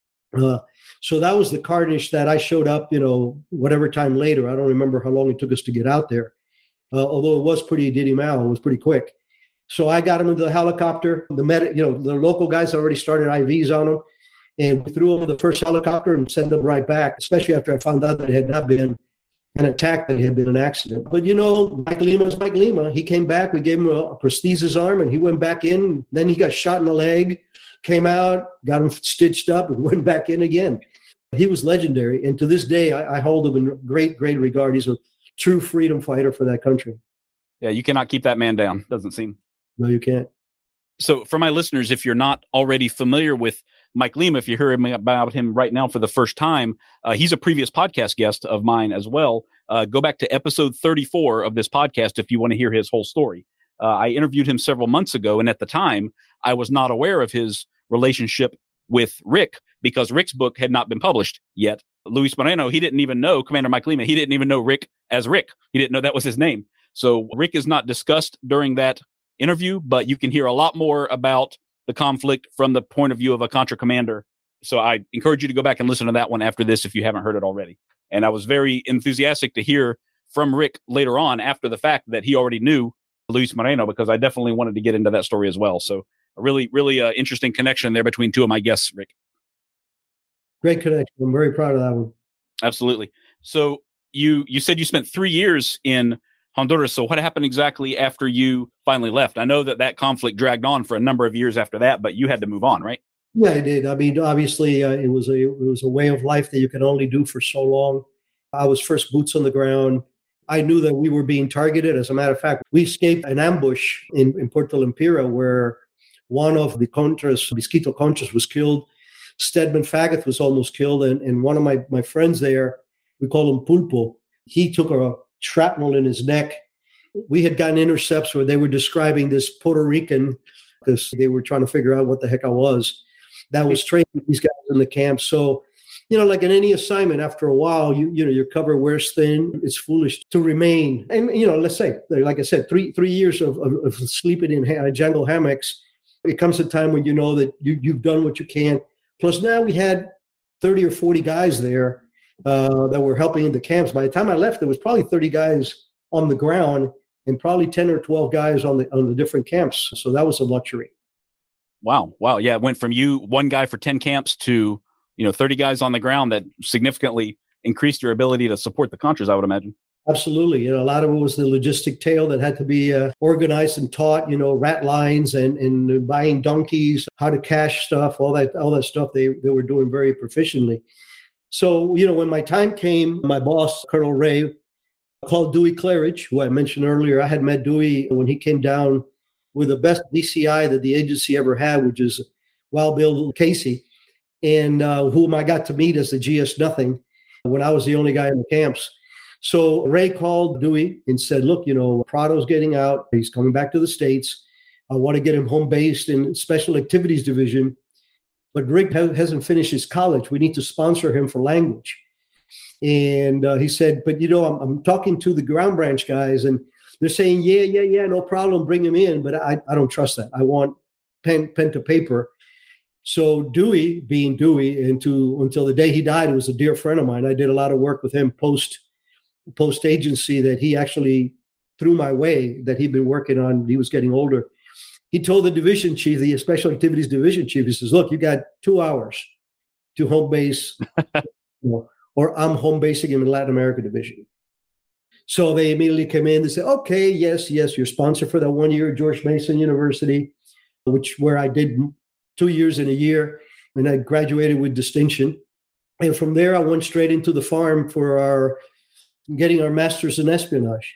So that was the carnage that I showed up, whatever time later. I don't remember how long it took us to get out there. Although it was pretty diddy-mow, it was pretty quick. So I got him into the helicopter. The local guys already started IVs on him, and we threw him in the first helicopter and sent him right back, especially after I found out that it had not been an attack, that it had been an accident. But, Mike Lima is Mike Lima. He came back. We gave him a prosthesis arm, and he went back in. Then he got shot in the leg, came out, got him stitched up, and went back in again. He was legendary. And to this day, I hold him in great, great regard. He's a true freedom fighter for that country. Yeah, you cannot keep that man down, doesn't seem. No, you can't. So for my listeners, if you're not already familiar with Mike Lima, if you're hearing about him right now for the first time, he's a previous podcast guest of mine as well. Go back to episode 34 of this podcast if you want to hear his whole story. I interviewed him several months ago, and at the time, I was not aware of his relationship with Rick because Rick's book had not been published yet. Luis Moreno, he didn't even know, Commander Mike Lima, he didn't even know Rick as Rick. He didn't know that was his name. So Rick is not discussed during that interview, but you can hear a lot more about the conflict from the point of view of a Contra commander. So I encourage you to go back and listen to that one after this if you haven't heard it already. And I was very enthusiastic to hear from Rick later on after the fact that he already knew Luis Moreno, because I definitely wanted to get into that story as well. So a really, really interesting connection there between 2 of my guests, Rick. Great connection. I'm very proud of that one. Absolutely. So you said you spent 3 years in Honduras. So what happened exactly after you finally left? I know that conflict dragged on for a number of years after that, but you had to move on, right? Yeah, I did. I mean, obviously, it was a way of life that you can only do for so long. I was first boots on the ground. I knew that we were being targeted. As a matter of fact, we escaped an ambush in Puerto Lempira where one of the Contras, Mosquito Contras, was killed. Stedman Faggoth was almost killed. And one of my friends there, we call him Pulpo, he took a shrapnel in his neck we had gotten intercepts where they were describing this Puerto Rican, because they were trying to figure out what the heck I was, that was training these guys in the camp. So, like in any assignment, after a while, your cover wears thin. It's foolish to remain. And, let's say, like I said, three years of sleeping in jungle hammocks, it comes a time when you know that you've done what you can. Plus now we had 30 or 40 guys there that were helping in the camps. By the time I left, there was probably 30 guys on the ground and probably 10 or 12 guys on the different camps. So that was a luxury. Wow. Yeah. It went from one guy for 10 camps to, 30 guys on the ground. That significantly increased your ability to support the Contras, I would imagine. Absolutely. A lot of it was the logistic tail that had to be organized and taught, rat lines and buying donkeys, how to cache stuff, all that stuff they were doing very proficiently. So, when my time came, my boss, Colonel Ray, called Dewey Claridge, who I mentioned earlier. I had met Dewey when he came down with the best DCI that the agency ever had, which is Wild Bill Casey, and whom I got to meet as the GS Nothing when I was the only guy in the camps. So Ray called Dewey and said, look, Prado's getting out. He's coming back to the States. I want to get him home based in Special Activities Division. But Rick hasn't finished his college. We need to sponsor him for language. And he said, but, I'm talking to the ground branch guys, and they're saying, yeah, no problem, bring him in. But I don't trust that. I want pen to paper. So Dewey, being Dewey, until the day he died, was a dear friend of mine. I did a lot of work with him post agency that he actually threw my way, that he'd been working on. He was getting older. He told the division chief, the Special Activities Division chief, he says, look, you got 2 hours to home base, or I'm home basing him in Latin America Division. So they immediately came in. They said, okay, yes, you're sponsored for that 1 year at George Mason University, where I did 2 years in a year, and I graduated with distinction. And from there, I went straight into the farm for getting our master's in espionage.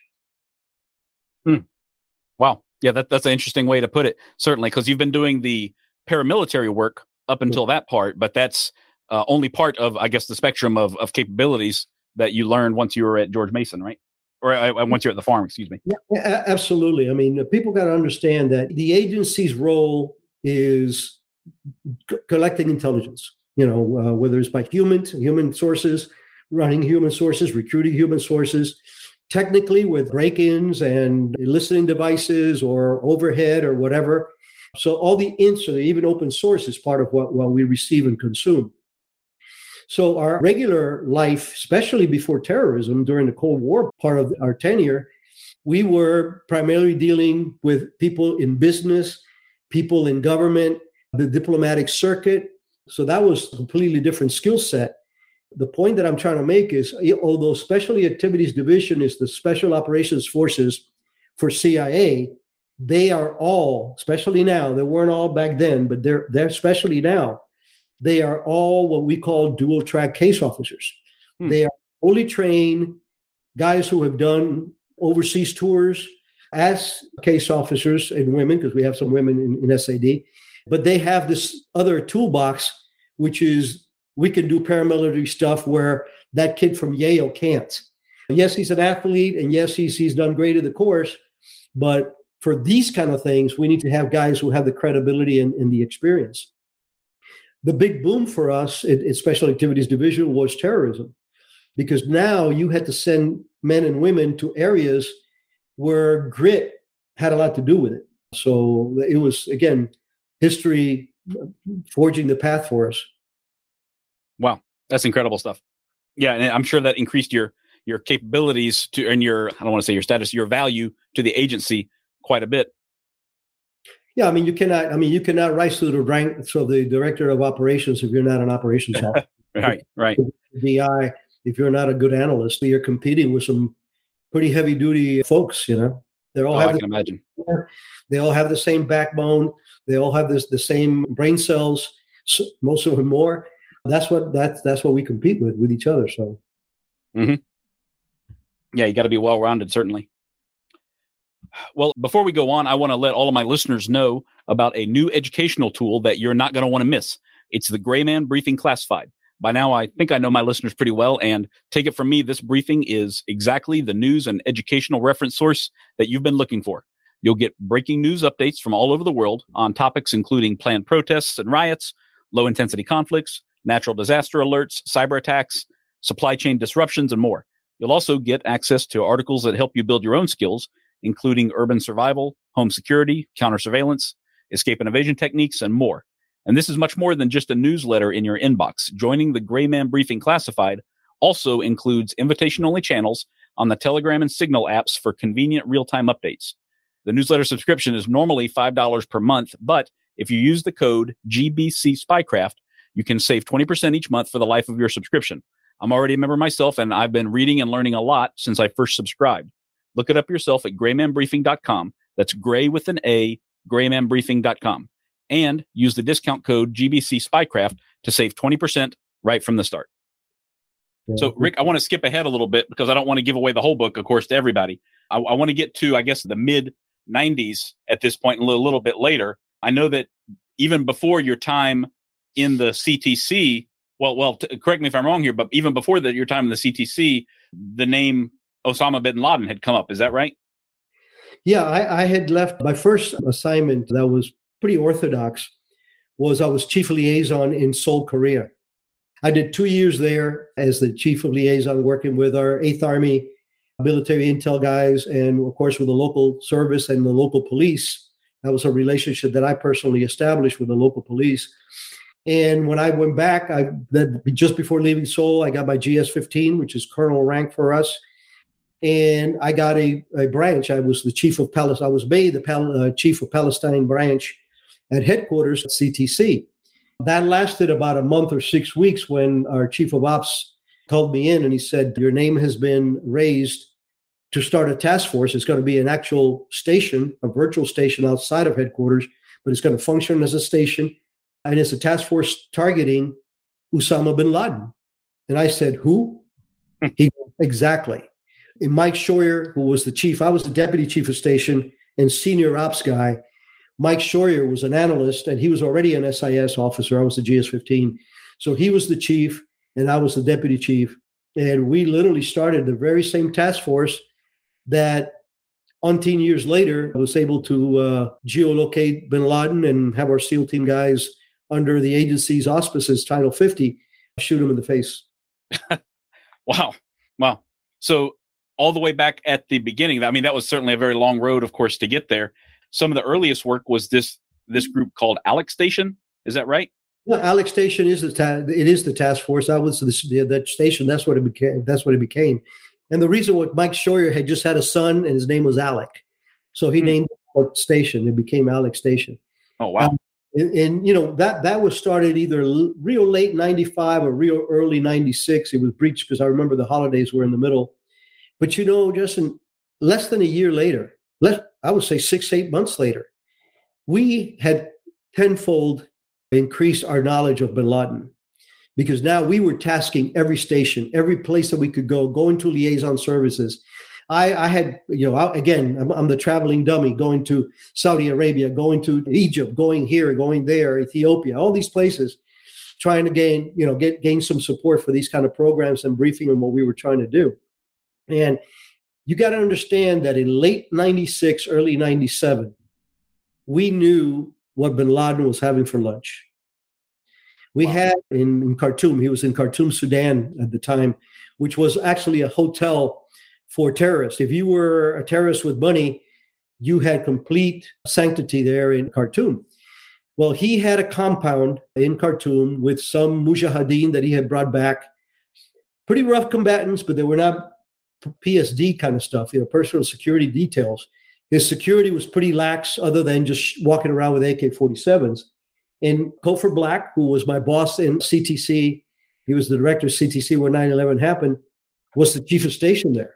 Wow. Yeah, that's an interesting way to put it, certainly, because you've been doing the paramilitary work up until that part, but that's only part of, I guess, the spectrum of capabilities that you learned once you were at George Mason, right? Or once you're at the farm, excuse me. Yeah, absolutely. I mean, people got to understand that the agency's role is collecting intelligence, whether it's by human sources, running human sources, recruiting human sources, technically with break-ins and eliciting devices or overhead or whatever. So all the even open source is part of what we receive and consume. So our regular life, especially before terrorism, during the Cold War part of our tenure, we were primarily dealing with people in business, people in government, the diplomatic circuit. So that was a completely different skill set. The point that I'm trying to make is, although Special Activities Division is the Special Operations Forces for CIA, they are all, especially now, they weren't all back then, but they're especially now, they are all what we call dual track case officers. They are fully trained guys who have done overseas tours as case officers, and women, because we have some women in SAD, but they have this other toolbox, which is we can do paramilitary stuff where that kid from Yale can't. Yes, he's an athlete, and yes, he's done great in the course, but for these kind of things, we need to have guys who have the credibility and the experience. The big boom for us at Special Activities Division was terrorism, because now you had to send men and women to areas where grit had a lot to do with it. So it was, again, history forging the path for us. Wow, that's incredible stuff. Yeah, and I'm sure that increased your capabilities to, and your, I don't want to say your status, your value to the agency quite a bit. Yeah, you cannot rise to the rank of the director of operations if you're not an operations officer. Right. DI, if you're not a good analyst, you're competing with some pretty heavy duty folks. They all have. I can imagine. They all have the same backbone. They all have the same brain cells. Most of them more. That's what we compete with each other. So, yeah, you got to be well rounded, certainly. Well, before we go on, I want to let all of my listeners know about a new educational tool that you're not going to want to miss. It's the Gray Man Briefing Classified. By now, I think I know my listeners pretty well, and take it from me, this briefing is exactly the news and educational reference source that you've been looking for. You'll get breaking news updates from all over the world on topics including planned protests and riots, low-intensity conflicts, natural disaster alerts, cyber attacks, supply chain disruptions, and more. You'll also get access to articles that help you build your own skills, including urban survival, home security, counter-surveillance, escape and evasion techniques, and more. And this is much more than just a newsletter in your inbox. Joining the Gray Man Briefing Classified also includes invitation-only channels on the Telegram and Signal apps for convenient real-time updates. The newsletter subscription is normally $5 per month, but if you use the code GBC Spycraft, you can save 20% each month for the life of your subscription. I'm already a member myself, and I've been reading and learning a lot since I first subscribed. Look it up yourself at graymanbriefing.com. That's gray with an A, graymanbriefing.com. And use the discount code GBC Spycraft to save 20% right from the start. So, Rick, I want to skip ahead a little bit because I don't want to give away the whole book, of course, to everybody. I want to get to, I guess, the mid-90s at this point, a little bit later. I know that even before your time in the CTC, correct me if I'm wrong here, but even before your time in the CTC, the name Osama bin Laden had come up. Is that right? Yeah, I had left. My first assignment that was pretty orthodox was I was chief of liaison in Seoul, Korea. I did 2 years there as the chief of liaison, working with our 8th Army military intel guys and, of course, with the local service and the local police. That was a relationship that I personally established with the local police. And when I went back, just before leaving Seoul, I got my GS-15, which is colonel rank for us. And I got a branch. I was the chief of Palestine. I was made the chief of Palestine branch at headquarters at CTC. That lasted about a month or 6 weeks when our chief of ops called me in and he said, your name has been raised to start a task force. It's going to be an actual station, a virtual station outside of headquarters, but it's going to function as a station. And it's a task force targeting Osama bin Laden. And I said, who? He goes, exactly. And Mike Scheuer, who was the chief, I was the deputy chief of station and senior ops guy. Mike Scheuer was an analyst, and he was already an SIS officer. I was the GS-15. So he was the chief, and I was the deputy chief. And we literally started the very same task force that 18 years later was able to geolocate bin Laden and have our SEAL team guys under the agency's auspices, Title 50, shoot him in the face. Wow. So all the way back at the beginning, I mean, that was certainly a very long road, of course, to get there. Some of the earliest work was this group called Alex Station. Is that right? Well, Alex Station is the task force. That was that station. That's what it became. And the reason was Mike Scheuer had just had a son, and his name was Alec, so he named the station. It became Alex Station. Oh wow! And you know that was started either real late '95 or real early '96. It was breached because I remember the holidays were in the middle. But just in less than a year later, I would say 6-8 months later, we had tenfold increased our knowledge of bin Laden, because now we were tasking every station, every place that we could go into liaison services. I had, I'm the traveling dummy, going to Saudi Arabia, going to Egypt, going here, going there, Ethiopia, all these places, trying to gain some support for these kind of programs and briefing on what we were trying to do. And you got to understand that in late 96, early 97, we knew what bin Laden was having for lunch. We had in Khartoum, he was in Khartoum, Sudan at the time, which was actually a hotel for terrorists. If you were a terrorist with money, you had complete sanctity there in Khartoum. Well, he had a compound in Khartoum with some mujahideen that he had brought back. Pretty rough combatants, but they were not PSD kind of stuff, personal security details. His security was pretty lax, other than just walking around with AK-47s. And Kofor Black, who was my boss in CTC, he was the director of CTC where 9/11 happened, was the chief of station there.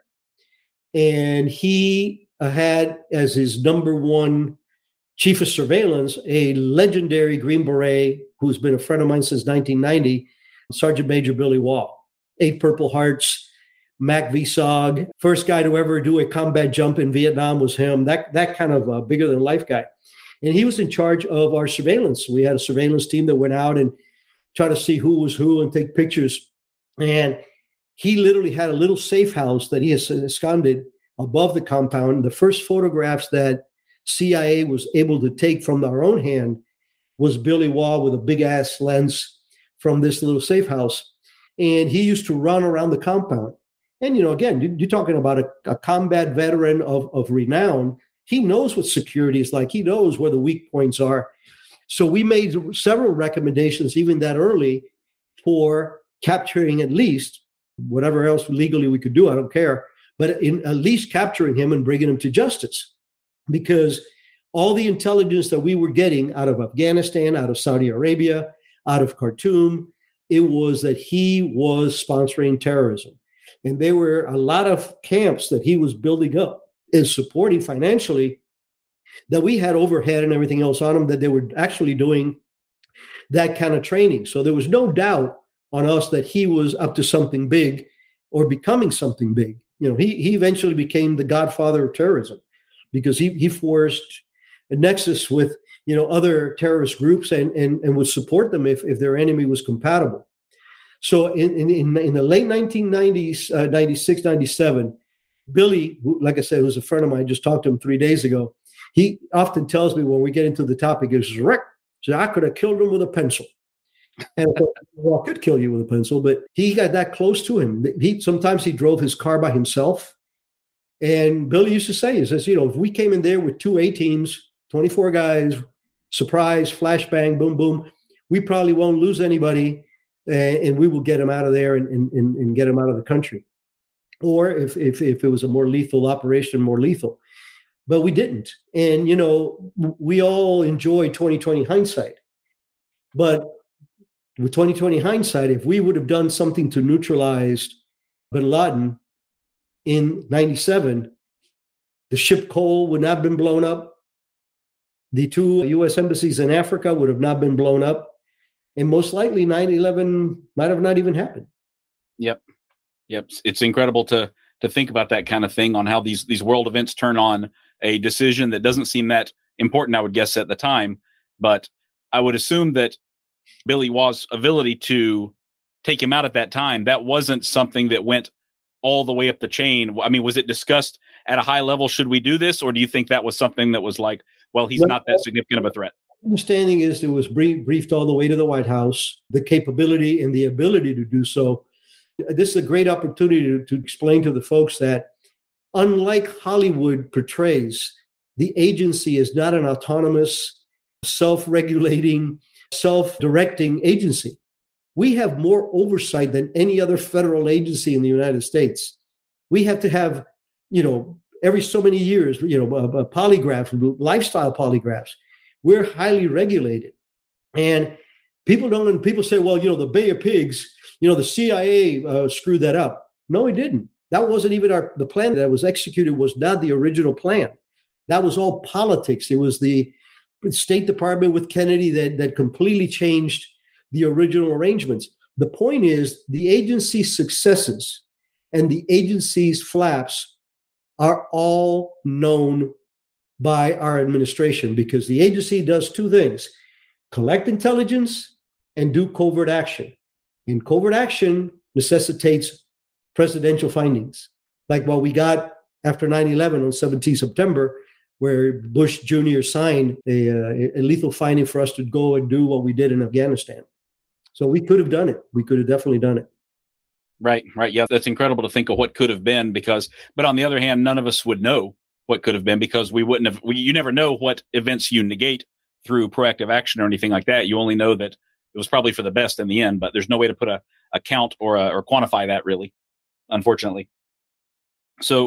And he had as his number one chief of surveillance a legendary Green Beret who's been a friend of mine since 1990, Sergeant Major Billy Wall. 8 Purple Hearts, Mac VSOG. First guy to ever do a combat jump in Vietnam was him. That kind of bigger than life guy. And he was in charge of our surveillance. We had a surveillance team that went out and try to see who was who and take pictures. And he literally had a little safe house that he has absconded above the compound. The first photographs that CIA was able to take from our own hand was Billy Waugh with a big ass lens from this little safe house. And he used to run around the compound. And, again, you're talking about a combat veteran of renown. He knows what security is like. He knows where the weak points are. So we made several recommendations, even that early, for capturing at least whatever else legally we could do. I don't care. But in at least capturing him and bringing him to justice. Because all the intelligence that we were getting out of Afghanistan, out of Saudi Arabia, out of Khartoum, it was that he was sponsoring terrorism. And there were a lot of camps that he was building up and supporting financially that we had overhead and everything else on them, that they were actually doing that kind of training. So there was no doubt on us that he was up to something big or becoming something big. He eventually became the godfather of terrorism because he forced a nexus with, other terrorist groups and would support them if their enemy was compatible. So in the late 1990s, 96, 97, Billy, who, like I said, was a friend of mine, just talked to him 3 days ago. He often tells me when we get into the topic, he says, Rick, I could have killed him with a pencil. And I thought, well, I could kill you with a pencil, but he got that close to him. Sometimes he drove his car by himself. And Billy used to say, he says, if we came in there with 2 A-teams, 24 guys, surprise, flashbang, boom, boom, we probably won't lose anybody. And we will get him out of there and get him out of the country. Or if it was a more lethal operation, more lethal. But we didn't. And, we all enjoy 2020 hindsight. But with 2020 hindsight, if we would have done something to neutralize bin Laden in 97, the ship Cole would not have been blown up. The 2 U.S. embassies in Africa would have not been blown up. And most likely 9/11 might have not even happened. Yep. It's incredible to think about that kind of thing, on how these world events turn on a decision that doesn't seem that important, I would guess, at the time. But I would assume that Billy Waugh's ability to take him out at that time, that wasn't something that went all the way up the chain. I mean, was it discussed at a high level? Should we do this? Or do you think that was something that was like, well, he's not that significant of a threat? Understanding is it was briefed all the way to the White House, the capability and the ability to do so. This is a great opportunity to explain to the folks that, unlike Hollywood portrays, the agency is not an autonomous, self-regulating, self-directing agency. We have more oversight than any other federal agency in the United States. We have to have, every so many years, polygraphs, lifestyle polygraphs. We're highly regulated. And people say, well, the Bay of Pigs, the CIA screwed that up. No, it didn't. That wasn't even the plan that was executed was not the original plan. That was all politics. It was the State Department with Kennedy that completely changed the original arrangements. The point is, the agency's successes and the agency's flaps are all known by our administration, because the agency does 2 things: collect intelligence and do covert action. And covert action necessitates presidential findings, like what we got after 9/11 on 17 September, where Bush Jr. signed a lethal finding for us to go and do what we did in Afghanistan. So we could have done it. We could have definitely done it. Right. Yeah, that's incredible to think of what could have been, but on the other hand, none of us would know what could have been, because you never know what events you negate through proactive action or anything like that. You only know that it was probably for the best in the end, but there's no way to put a count or quantify that, really, unfortunately. So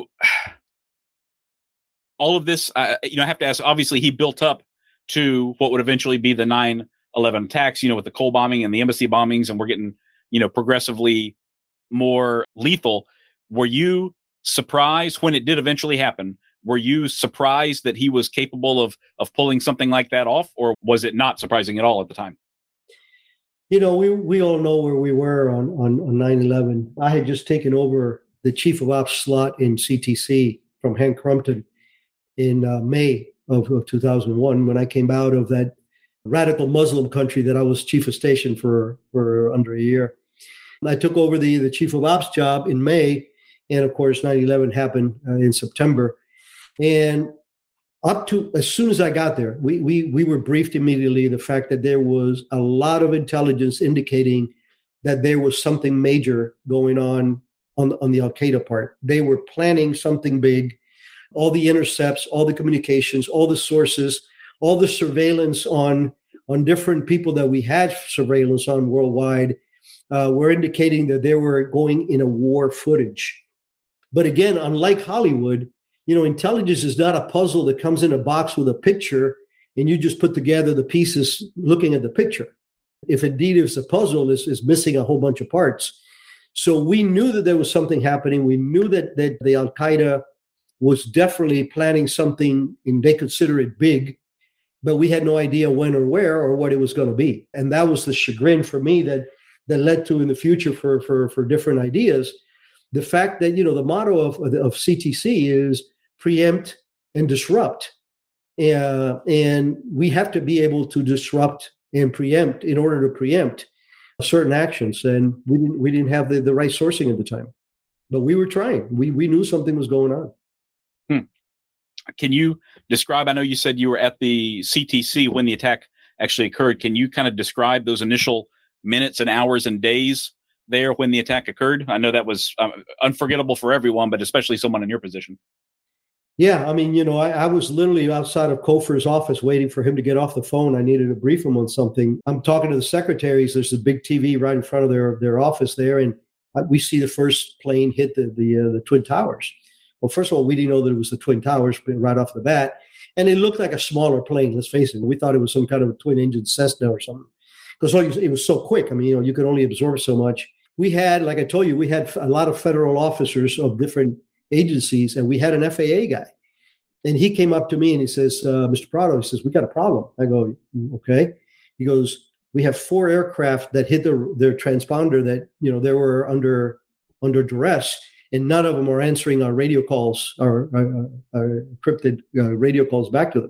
all of this, I have to ask, obviously he built up to what would eventually be the 9/11 attacks, with the Cole bombing and the embassy bombings, and we're getting, progressively more lethal. Were you surprised when it did eventually happen? Were you surprised that he was capable of pulling something like that off, or was it not surprising at all at the time? We all know where we were on 9/11. I had just taken over the chief of ops slot in CTC from Hank Crumpton in May of 2001, when I came out of that radical Muslim country that I was chief of station for under a year. I took over the chief of ops job in May. And of course, 9/11 happened in September. And up to as soon as I got there, we were briefed immediately the fact that there was a lot of intelligence indicating that there was something major going on the Al-Qaeda part. They were planning something big. All the intercepts, all the communications, all the sources, all the surveillance on different people that we had surveillance on worldwide were indicating that they were going in a war footage. But again, unlike Hollywood, intelligence is not a puzzle that comes in a box with a picture and you just put together the pieces looking at the picture. If indeed it's a puzzle, is missing a whole bunch of parts. So we knew that there was something happening. We knew that the Al-Qaeda was definitely planning something, and they consider it big, but we had no idea when or where or what it was going to be. And that was the chagrin for me that led to in the future for different ideas. The fact that, the motto of CTC is preempt and disrupt. And we have to be able to disrupt and preempt in order to preempt certain actions. And we didn't have the right sourcing at the time, but we were trying. We knew something was going on. Can you describe, I know you said you were at the CTC when the attack actually occurred. Can you kind of describe those initial minutes and hours and days there when the attack occurred? I know that was unforgettable for everyone, but especially someone in your position. Yeah, I mean, I was literally outside of Cofer's office waiting for him to get off the phone. I needed to brief him on something. I'm talking to the secretaries. There's a big TV right in front of their office there, and we see the first plane hit the Twin Towers. Well, first of all, we didn't know that it was the Twin Towers right off the bat, and it looked like a smaller plane, let's face it. We thought it was some kind of a twin-engine Cessna or something, because it was so quick. I mean, you could only absorb so much. We had, like I told you, we had a lot of federal officers of different agencies, and we had an FAA guy. And he came up to me and he says, Mr. Prado, he says, we got a problem. I go, okay. He goes, we have 4 aircraft that hit their transponder that, they were under duress, and none of them are answering our radio calls, our encrypted radio calls back to them.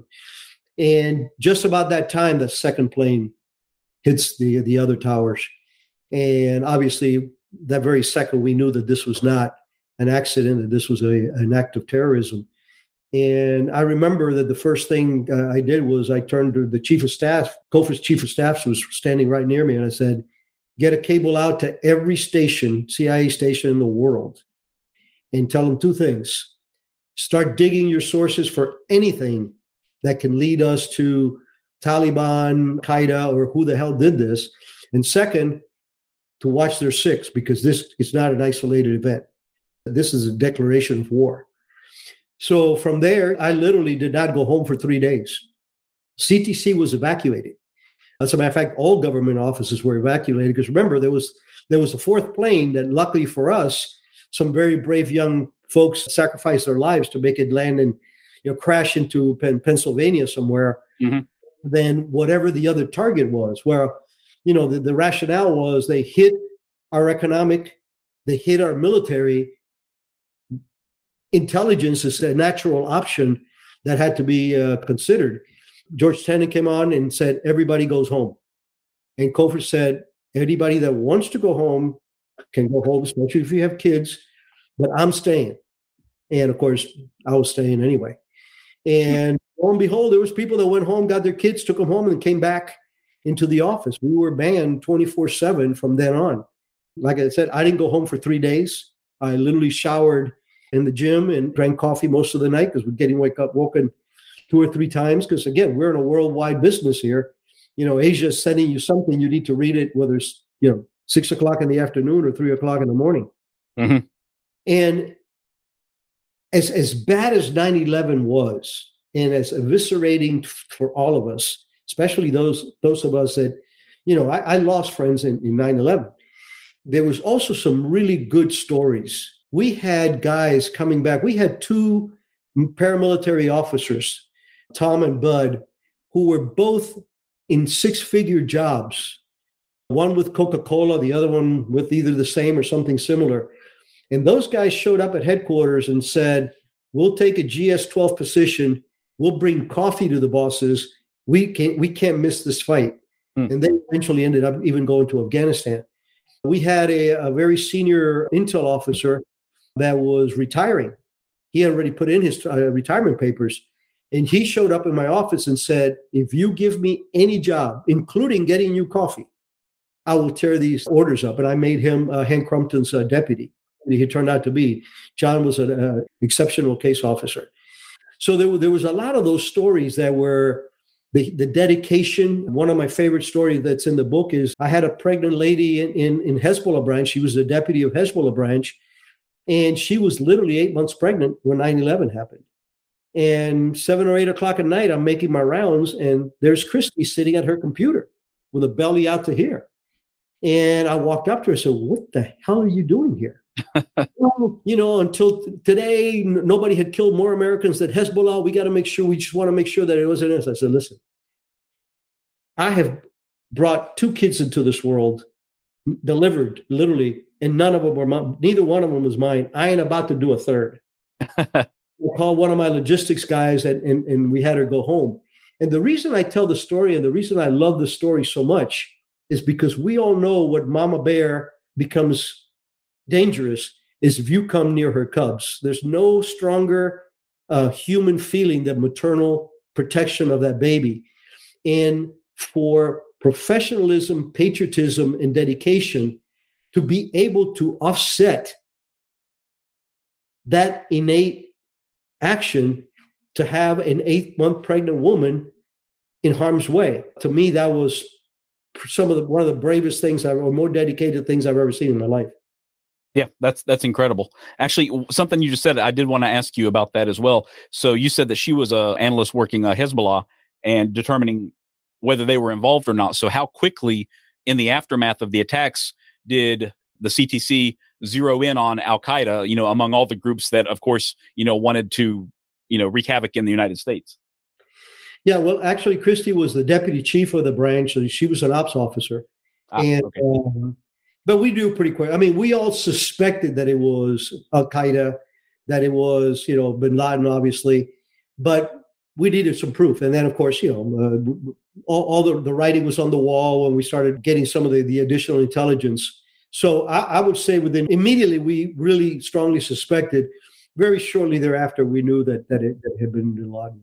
And just about that time, the second plane hits the other towers. And obviously, that very second, we knew that this was not an accident, that this was an act of terrorism. And I remember that the first thing I did was I turned to the chief of staff. Cofer's chief of staff was standing right near me, and I said, get a cable out to every station, CIA station in the world, and tell them 2 things. Start digging your sources for anything that can lead us to Taliban, Qaeda, or who the hell did this. And second, to watch their 6, because this is not an isolated event. This is a declaration of war. So from there, I literally did not go home for 3 days. CTC was evacuated. As a matter of fact, all government offices were evacuated, because remember, there was a 4th plane that, luckily for us, some very brave young folks sacrificed their lives to make it land and crash into Pennsylvania somewhere. Mm-hmm. Then whatever the other target was, where the rationale was they hit our economic, they hit our military. Intelligence is a natural option that had to be considered. George Tenet came on and said, everybody goes home. And Cofer said, anybody that wants to go home can go home, especially if you have kids, but I'm staying. And of course, I was staying anyway. And lo and behold, there was people that went home, got their kids, took them home, and came back into the office. We were manned 24/7 from then on. Like I said, I didn't go home for 3 days. I literally showered in the gym and drank coffee most of the night, because we're getting woken 2 or 3 times. Because again, we're in a worldwide business here. Asia is sending you something, you need to read it, whether it's 6 o'clock in the afternoon or 3 o'clock in the morning. Mm-hmm. And as bad as 9/11 was, and as eviscerating for all of us, especially those of us that, I lost friends in 9/11. There was also some really good stories. We had guys coming back. We had 2 paramilitary officers, Tom and Bud, who were both in 6-figure jobs, one with Coca-Cola, the other one with either the same or something similar. And those guys showed up at headquarters and said, we'll take a GS-12 position, we'll bring coffee to the bosses, we can't miss this fight. And they eventually ended up even going to Afghanistan. We had a very senior intel officer that was retiring. He had already put in his retirement papers. And he showed up in my office and said, if you give me any job, including getting you coffee, I will tear these orders up. And I made him Hank Crumpton's deputy. He turned out to be. John was an exceptional case officer. So there was a lot of those stories that were the dedication. One of my favorite stories that's in the book is I had a pregnant lady in Hezbollah branch. She was the deputy of Hezbollah branch. And she was literally 8 months pregnant when 9/11 happened. And 7 or 8 o'clock at night, I'm making my rounds, and there's Christy sitting at her computer with a belly out to here. And I walked up to her and said, what the hell are you doing here? Well, until today, nobody had killed more Americans than Hezbollah. We just want to make sure that it wasn't us. I said, listen, I have brought 2 kids into this world, delivered literally, and neither one of them was mine. I ain't about to do a third. I called one of my logistics guys and we had her go home. And the reason I tell the story and the reason I love the story so much is because we all know what Mama Bear becomes dangerous is if you come near her cubs. There's no stronger human feeling than maternal protection of that baby. And for professionalism, patriotism, and dedication to be able to offset that innate action to have an 8-month pregnant woman in harm's way. To me, that was one of the bravest things or more dedicated things I've ever seen in my life. Yeah, that's incredible. Actually, something you just said, I did want to ask you about that as well. So you said that she was an analyst working Hezbollah and determining whether they were involved or not. So how quickly in the aftermath of the attacks did the CTC zero in on Al-Qaeda, among all the groups that, of course, wanted to, wreak havoc in the United States? Yeah, well, actually, Christy was the deputy chief of the branch. So she was an ops officer. Okay. But we do pretty quick. I mean, we all suspected that it was Al-Qaeda, that it was, bin Laden, obviously, but we needed some proof. And then, of course, all the writing was on the wall when we started getting some of the additional intelligence. So I would say immediately we really strongly suspected. Very shortly thereafter, we knew that it had been bin Laden.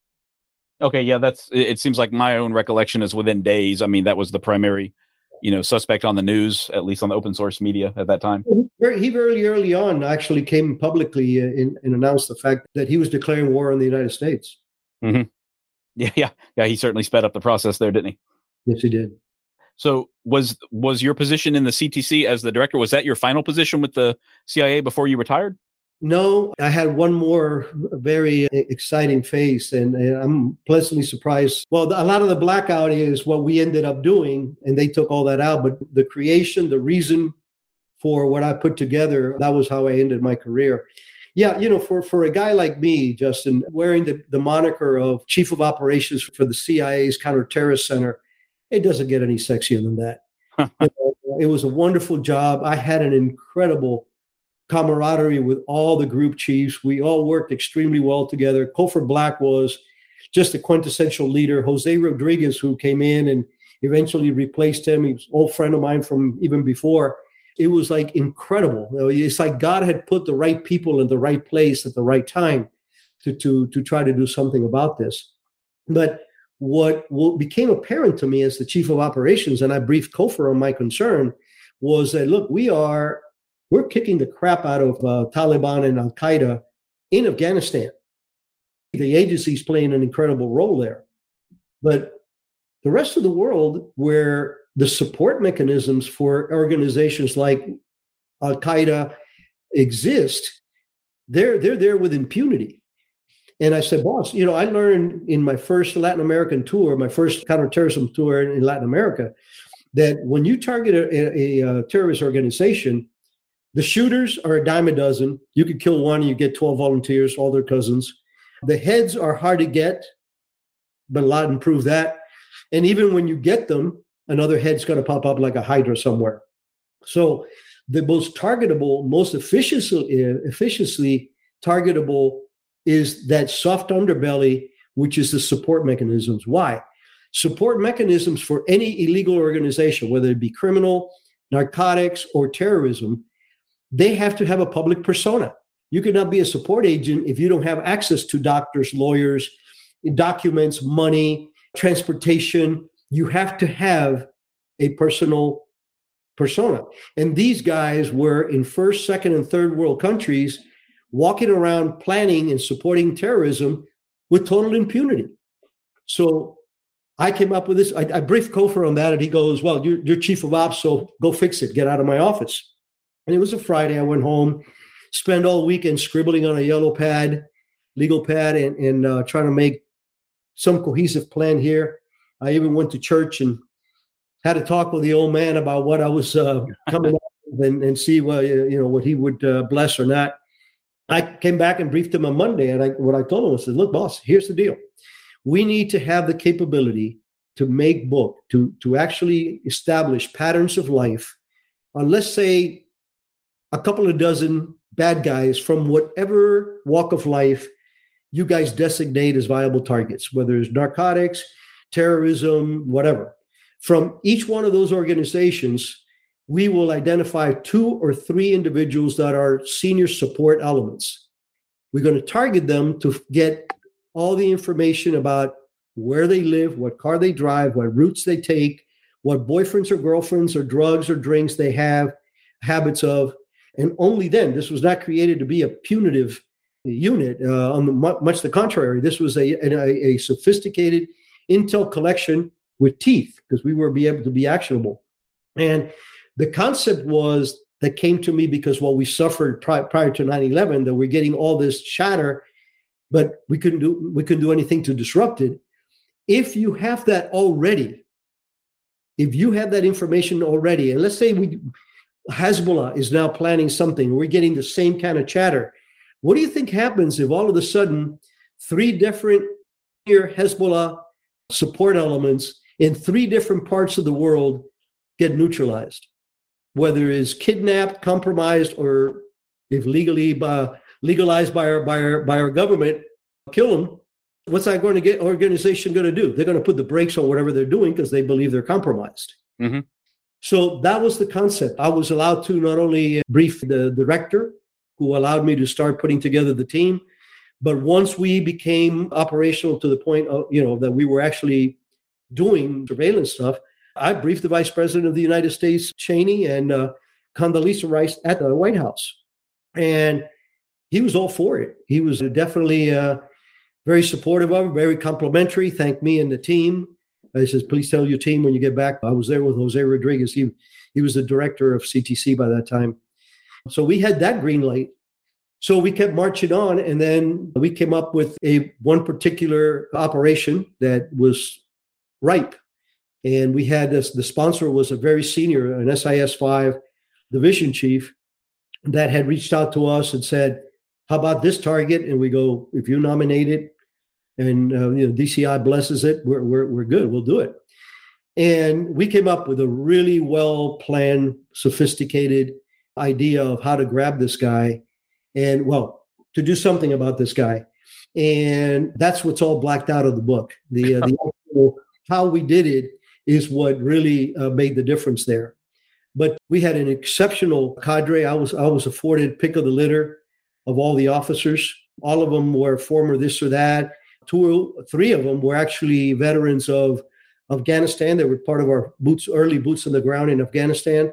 Okay, yeah, it seems like my own recollection is within days. I mean, that was the primary, suspect on the news, at least on the open source media at that time. He very early on actually came publicly and announced the fact that he was declaring war on the United States. Mm-hmm. Yeah. He certainly sped up the process there, didn't he? Yes, he did. So was your position in the CTC as the director, was that your final position with the CIA before you retired? No, I had one more very exciting phase, and I'm pleasantly surprised. Well, a lot of the blackout is what we ended up doing, and they took all that out. But the creation, the reason for what I put together, that was how I ended my career. Yeah, for a guy like me, Justin, wearing the moniker of chief of operations for the CIA's Counterterrorist Center, it doesn't get any sexier than that. It was a wonderful job. I had an incredible camaraderie with all the group chiefs. We all worked extremely well together. Cofer Black was just a quintessential leader. Jose Rodriguez, who came in and eventually replaced him, he was an old friend of mine from even before. It was like incredible. It's like God had put the right people in the right place at the right time to try to do something about this. But what became apparent to me as the chief of operations, and I briefed Cofer on my concern, was that, look, we're kicking the crap out of Taliban and Al-Qaeda in Afghanistan. The agency's playing an incredible role there. But the rest of the world, where the support mechanisms for organizations like Al-Qaeda exist, they're there with impunity. And I said, boss, I learned in my first Latin American tour, my first counterterrorism tour in Latin America, that when you target a terrorist organization, the shooters are a dime a dozen. You could kill one and you get 12 volunteers, all their cousins. The heads are hard to get. Bin Laden proved that. And even when you get them, another head's going to pop up like a hydra somewhere. So the most targetable, most efficiently targetable is that soft underbelly, which is the support mechanisms. Why? support mechanisms for any illegal organization, whether it be criminal, narcotics, or terrorism, they have to have a public persona. You cannot be a support agent if you don't have access to doctors, lawyers, documents, money, transportation. You have to have a personal persona. And these guys were in first, second, and third world countries walking around planning and supporting terrorism with total impunity. So I came up with this. I briefed Cofer on that, and he goes, well, you're chief of ops, so go fix it. Get out of my office. And it was a Friday. I went home, spent all weekend scribbling on a yellow pad, legal pad, and trying to make some cohesive plan here. I even went to church and had a talk with the old man about what I was coming up with and see what he would bless or not. I came back and briefed him on Monday, and what I told him, I said, look, boss, here's the deal. We need to have the capability to make book, to actually establish patterns of life on, let's say, a couple of dozen bad guys from whatever walk of life you guys designate as viable targets, whether it's narcotics, terrorism, whatever. From each one of those organizations, we will identify 2 or 3 individuals that are senior support elements. We're going to target them to get all the information about where they live, what car they drive, what routes they take, what boyfriends or girlfriends or drugs or drinks they have, habits of. And only then, this was not created to be a punitive unit. Much the contrary, this was a sophisticated intel collection with teeth, because we were able to be actionable. And the concept was that came to me because we suffered prior to 9/11, that we're getting all this chatter, but we couldn't do anything to disrupt it. If you have that already, if you have that information already, and let's say Hezbollah is now planning something, we're getting the same kind of chatter. What do you think happens if all of a sudden 3 different Hezbollah support elements in 3 different parts of the world get neutralized? Whether it's kidnapped, compromised, or if legalized by our government, kill them. What's that organization going to do? They're going to put the brakes on whatever they're doing because they believe they're compromised. Mm-hmm. So that was the concept. I was allowed to not only brief the director, who allowed me to start putting together the team, but once we became operational to the point of, that we were actually doing surveillance stuff, I briefed the Vice President of the United States, Cheney, and Condoleezza Rice at the White House. And he was all for it. He was definitely very supportive of it, very complimentary, thanked me and the team. He says, please tell your team when you get back. I was there with Jose Rodriguez. He was the director of CTC by that time. So we had that green light. So we kept marching on, and then we came up with one particular operation that was ripe. And we had the sponsor was a very senior, an SIS-5 division chief that had reached out to us and said, how about this target? And we go, if you nominate it and DCI blesses it, we're good. We'll do it. And we came up with a really well-planned, sophisticated idea of how to grab this guy and, to do something about this guy. And that's what's all blacked out of the book. The actual, how we did it is what really made the difference there. But we had an exceptional cadre. I was afforded pick of the litter of all the officers. All of them were former this or that. 2 or 3 of them were actually veterans of Afghanistan. They were part of our early boots on the ground in Afghanistan.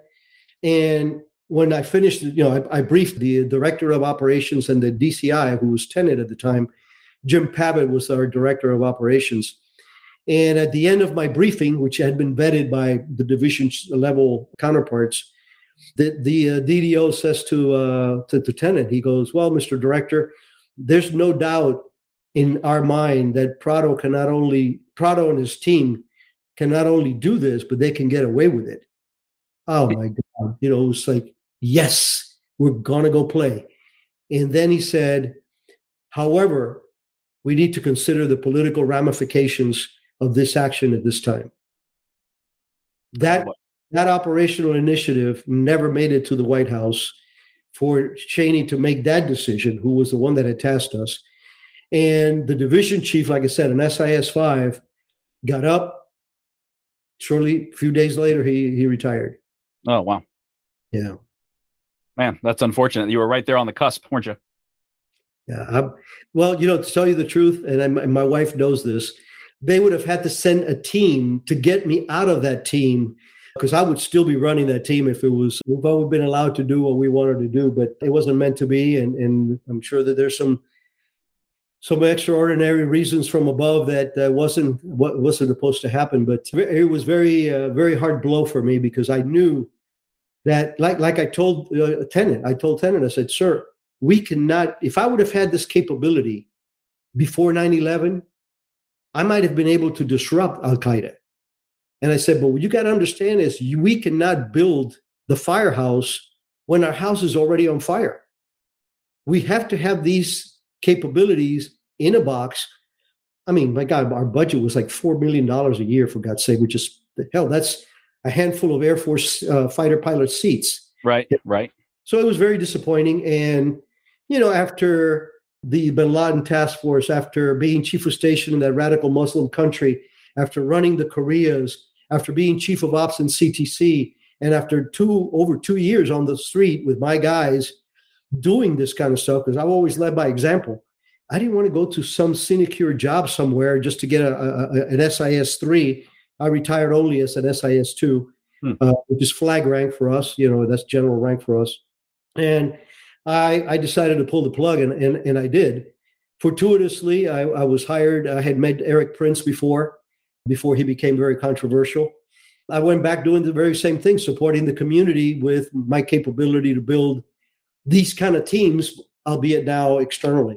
And when I finished, I briefed the director of operations and the DCI, who was Tenet at the time. Jim Pavitt was our director of operations. And at the end of my briefing, which had been vetted by the division level counterparts, the DDO says to Tenet, he goes, well, Mr. Director, there's no doubt in our mind that Prado and his team can not only do this, but they can get away with it. Oh my God. It was like, yes, we're going to go play. And then he said, however, we need to consider the political ramifications of this action at this time. That operational initiative never made it to the White House for Cheney to make that decision, who was the one that had tasked us. And the division chief, like I said, an SIS-5, got up, shortly, a few days later, he retired. Oh, wow. Yeah. Man, that's unfortunate. You were right there on the cusp, weren't you? Yeah. Well, to tell you the truth, and my wife knows this, they would have had to send a team to get me out of that team, because I would still be running that team if I would have been allowed to do what we wanted to do, but it wasn't meant to be. And I'm sure that there's some extraordinary reasons from above that wasn't supposed to happen. But it was very hard blow for me, because I knew that, like I told Tenet, I said, sir, we cannot, if I would have had this capability before 9/11, I might have been able to disrupt Al-Qaeda. And I said, but what you got to understand is we cannot build the firehouse when our house is already on fire. We have to have these capabilities in a box. I mean, my God, our budget was like $4 million a year, for God's sake, which is, hell, that's a handful of Air Force fighter pilot seats. Right, right. So it was very disappointing. And, after the Bin Laden task force, after being chief of station in that radical Muslim country, after running the Koreas, after being chief of ops in CTC, and after over 2 years on the street with my guys doing this kind of stuff, because I've always led by example. I didn't want to go to some sinecure job somewhere just to get an SIS-3. I retired only as an SIS-2, which is flag rank for us. That's general rank for us. And I decided to pull the plug, and I did. Fortuitously, I was hired. I had met Eric Prince before he became very controversial. I went back doing the very same thing, supporting the community with my capability to build these kind of teams, albeit now externally.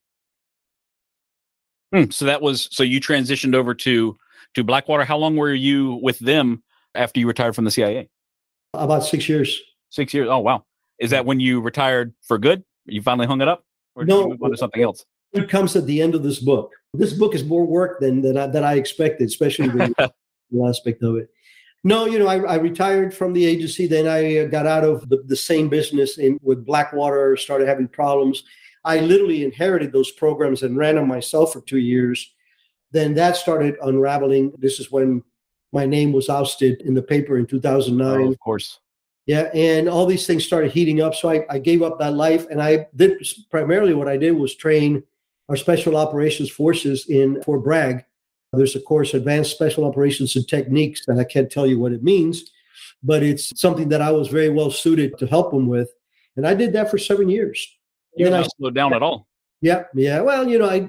So you transitioned over to Blackwater. How long were you with them after you retired from the CIA? About 6 years. 6 years. Oh, wow. Is that when you retired for good? You finally hung it up? Or did you move on to something else? It comes at the end of this book. This book is more work than I expected, especially the aspect of it. No, I retired from the agency. Then I got out of the same business with Blackwater, started having problems. I literally inherited those programs and ran them myself for 2 years. Then that started unraveling. This is when my name was ousted in the paper in 2009. Oh, of course. Yeah, and all these things started heating up. So I gave up that life, and I did primarily what I did was train our special operations forces in Fort Bragg. There's a course, Advanced Special Operations and Techniques, and I can't tell you what it means, but it's something that I was very well suited to help them with. And I did that for 7 years. You didn't slow down at all. Yeah. Well,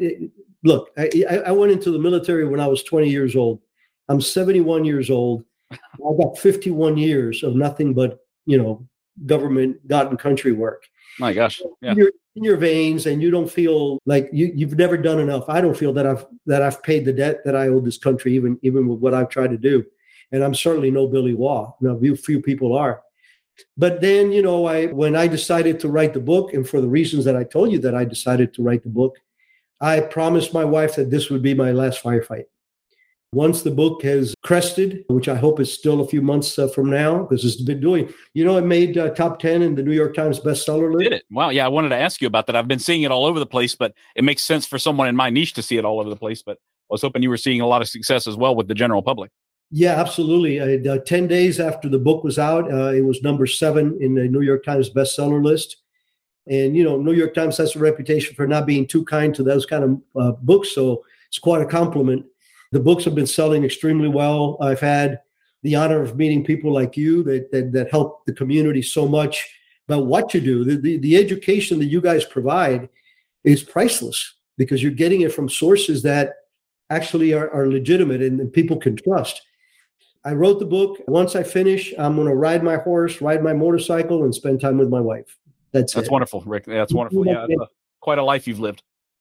I went into the military when I was 20 years old. I'm 71 years old. I got 51 years of nothing but, government, God and country work. My gosh. Yeah. You're in your veins, and you don't feel like you've never done enough. I don't feel that I've paid the debt that I owe this country, even with what I've tried to do. And I'm certainly no Billy Waugh. Now, few people are. But then, when I decided to write the book, and for the reasons that I told you that I decided to write the book, I promised my wife that this would be my last firefight. Once the book has crested, which I hope is still a few months from now, because it's been doing, it made top 10 in the New York Times bestseller list. Did it? Wow. Yeah, I wanted to ask you about that. I've been seeing it all over the place, but it makes sense for someone in my niche to see it all over the place. But I was hoping you were seeing a lot of success as well with the general public. Yeah, absolutely. 10 days after the book was out, it was number 7 in the New York Times bestseller list. And, New York Times has a reputation for not being too kind to those kind of books. So it's quite a compliment. The books have been selling extremely well. I've had the honor of meeting people like you that help the community so much about what you do. The education that you guys provide is priceless, because you're getting it from sources that actually are legitimate and people can trust. I wrote the book. Once I finish, I'm going to ride my horse, ride my motorcycle, and spend time with my wife. That's wonderful, Rick. That's wonderful. Yeah, quite a life you've lived.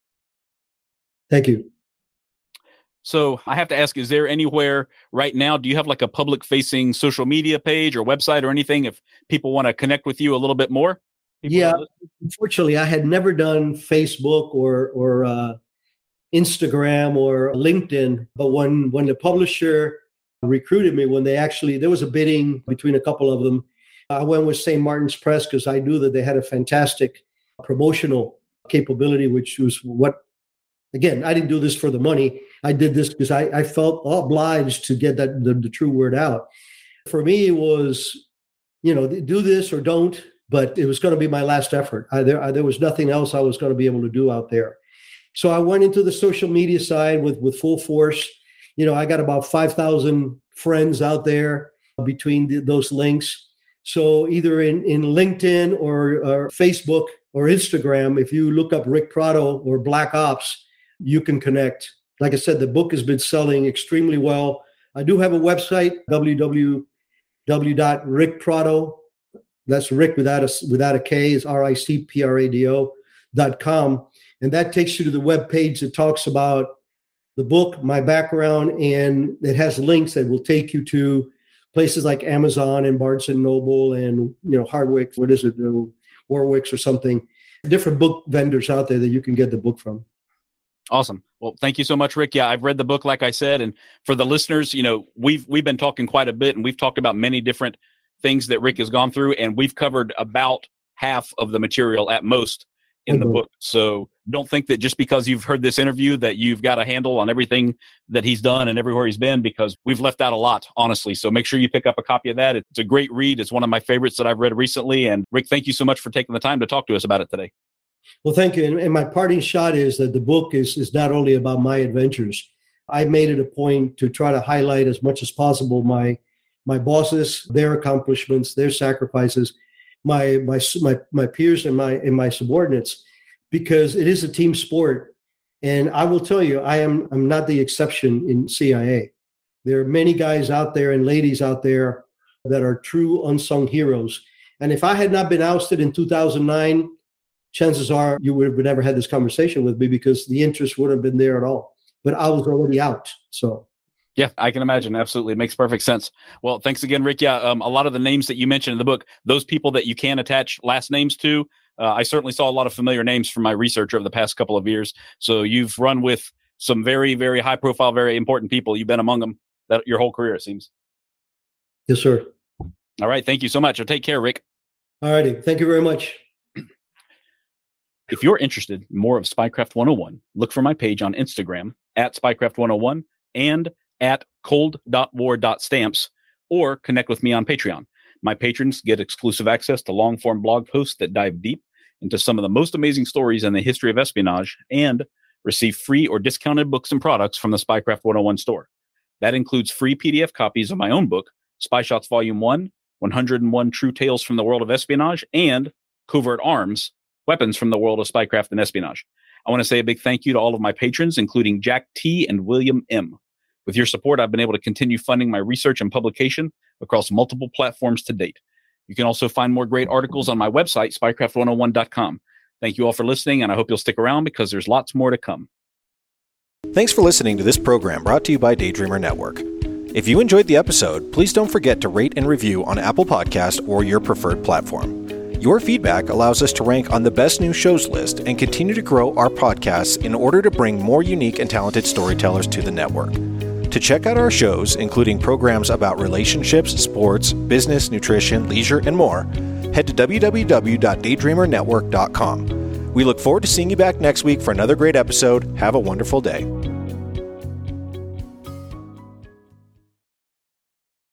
Thank you. So I have to ask, is there anywhere right now, do you have like a public facing social media page or website or anything if people want to connect with you a little bit more? Yeah, unfortunately, I had never done Facebook or Instagram or LinkedIn. But when the publisher recruited me, there was a bidding between a couple of them, I went with St. Martin's Press because I knew that they had a fantastic promotional capability, which was what Again, I didn't do this for the money. I did this because I felt obliged to get the true word out. For me, it was, do this or don't, but it was going to be my last effort. There was nothing else I was going to be able to do out there. So I went into the social media side with full force. I got about 5,000 friends out there between those links. So either in LinkedIn or Facebook or Instagram, if you look up Rick Prado or Black Ops, you can connect. Like I said, the book has been selling extremely well. I do have a website, www.rickprado. That's Rick without a K, is RICPRADO.com. And that takes you to the webpage that talks about the book, my background, and it has links that will take you to places like Amazon and Barnes & Noble and, Hardwick, Warwick's or something, different book vendors out there that you can get the book from. Awesome. Well, thank you so much, Rick. Yeah, I've read the book, like I said, and for the listeners, we've been talking quite a bit, and we've talked about many different things that Rick has gone through, and we've covered about half of the material at most in the book. So don't think that just because you've heard this interview that you've got a handle on everything that he's done and everywhere he's been, because we've left out a lot, honestly. So make sure you pick up a copy of that. It's a great read. It's one of my favorites that I've read recently. And Rick, thank you so much for taking the time to talk to us about it today. Well, thank you. And my parting shot is that the book is not only about my adventures. I made it a point to try to highlight as much as possible my bosses, their accomplishments, their sacrifices, my peers and my subordinates, because it is a team sport. And I will tell you, I'm not the exception in CIA. There are many guys out there and ladies out there that are true unsung heroes. And if I had not been ousted in 2009, chances are you would have never had this conversation with me, because the interest wouldn't have been there at all. But I was already out. So. Yeah, I can imagine. Absolutely. It makes perfect sense. Well, thanks again, Rick. Yeah, a lot of the names that you mentioned in the book, those people that you can attach last names to, I certainly saw a lot of familiar names from my research over the past couple of years. So you've run with some very, very high profile, very important people. You've been among them your whole career, it seems. Yes, sir. All right. Thank you so much. Take care, Rick. All righty. Thank you very much. If you're interested in more of Spycraft 101, look for my page on Instagram at Spycraft 101 and at cold.war.stamps, or connect with me on Patreon. My patrons get exclusive access to long-form blog posts that dive deep into some of the most amazing stories in the history of espionage, and receive free or discounted books and products from the Spycraft 101 store. That includes free PDF copies of my own book, Spy Shots Volume 1, 101 True Tales from the World of Espionage, and Covert Arms, Weapons from the World of Spycraft and Espionage. I want to say a big thank you to all of my patrons, including Jack T. and William M. With your support, I've been able to continue funding my research and publication across multiple platforms to date. You can also find more great articles on my website, spycraft101.com. Thank you all for listening, and I hope you'll stick around because there's lots more to come. Thanks for listening to this program brought to you by Daydreamer Network. If you enjoyed the episode, please don't forget to rate and review on Apple Podcast or your preferred platform. Your feedback allows us to rank on the best new shows list and continue to grow our podcasts in order to bring more unique and talented storytellers to the network. To check out our shows, including programs about relationships, sports, business, nutrition, leisure, and more, head to www.daydreamernetwork.com. We look forward to seeing you back next week for another great episode. Have a wonderful day.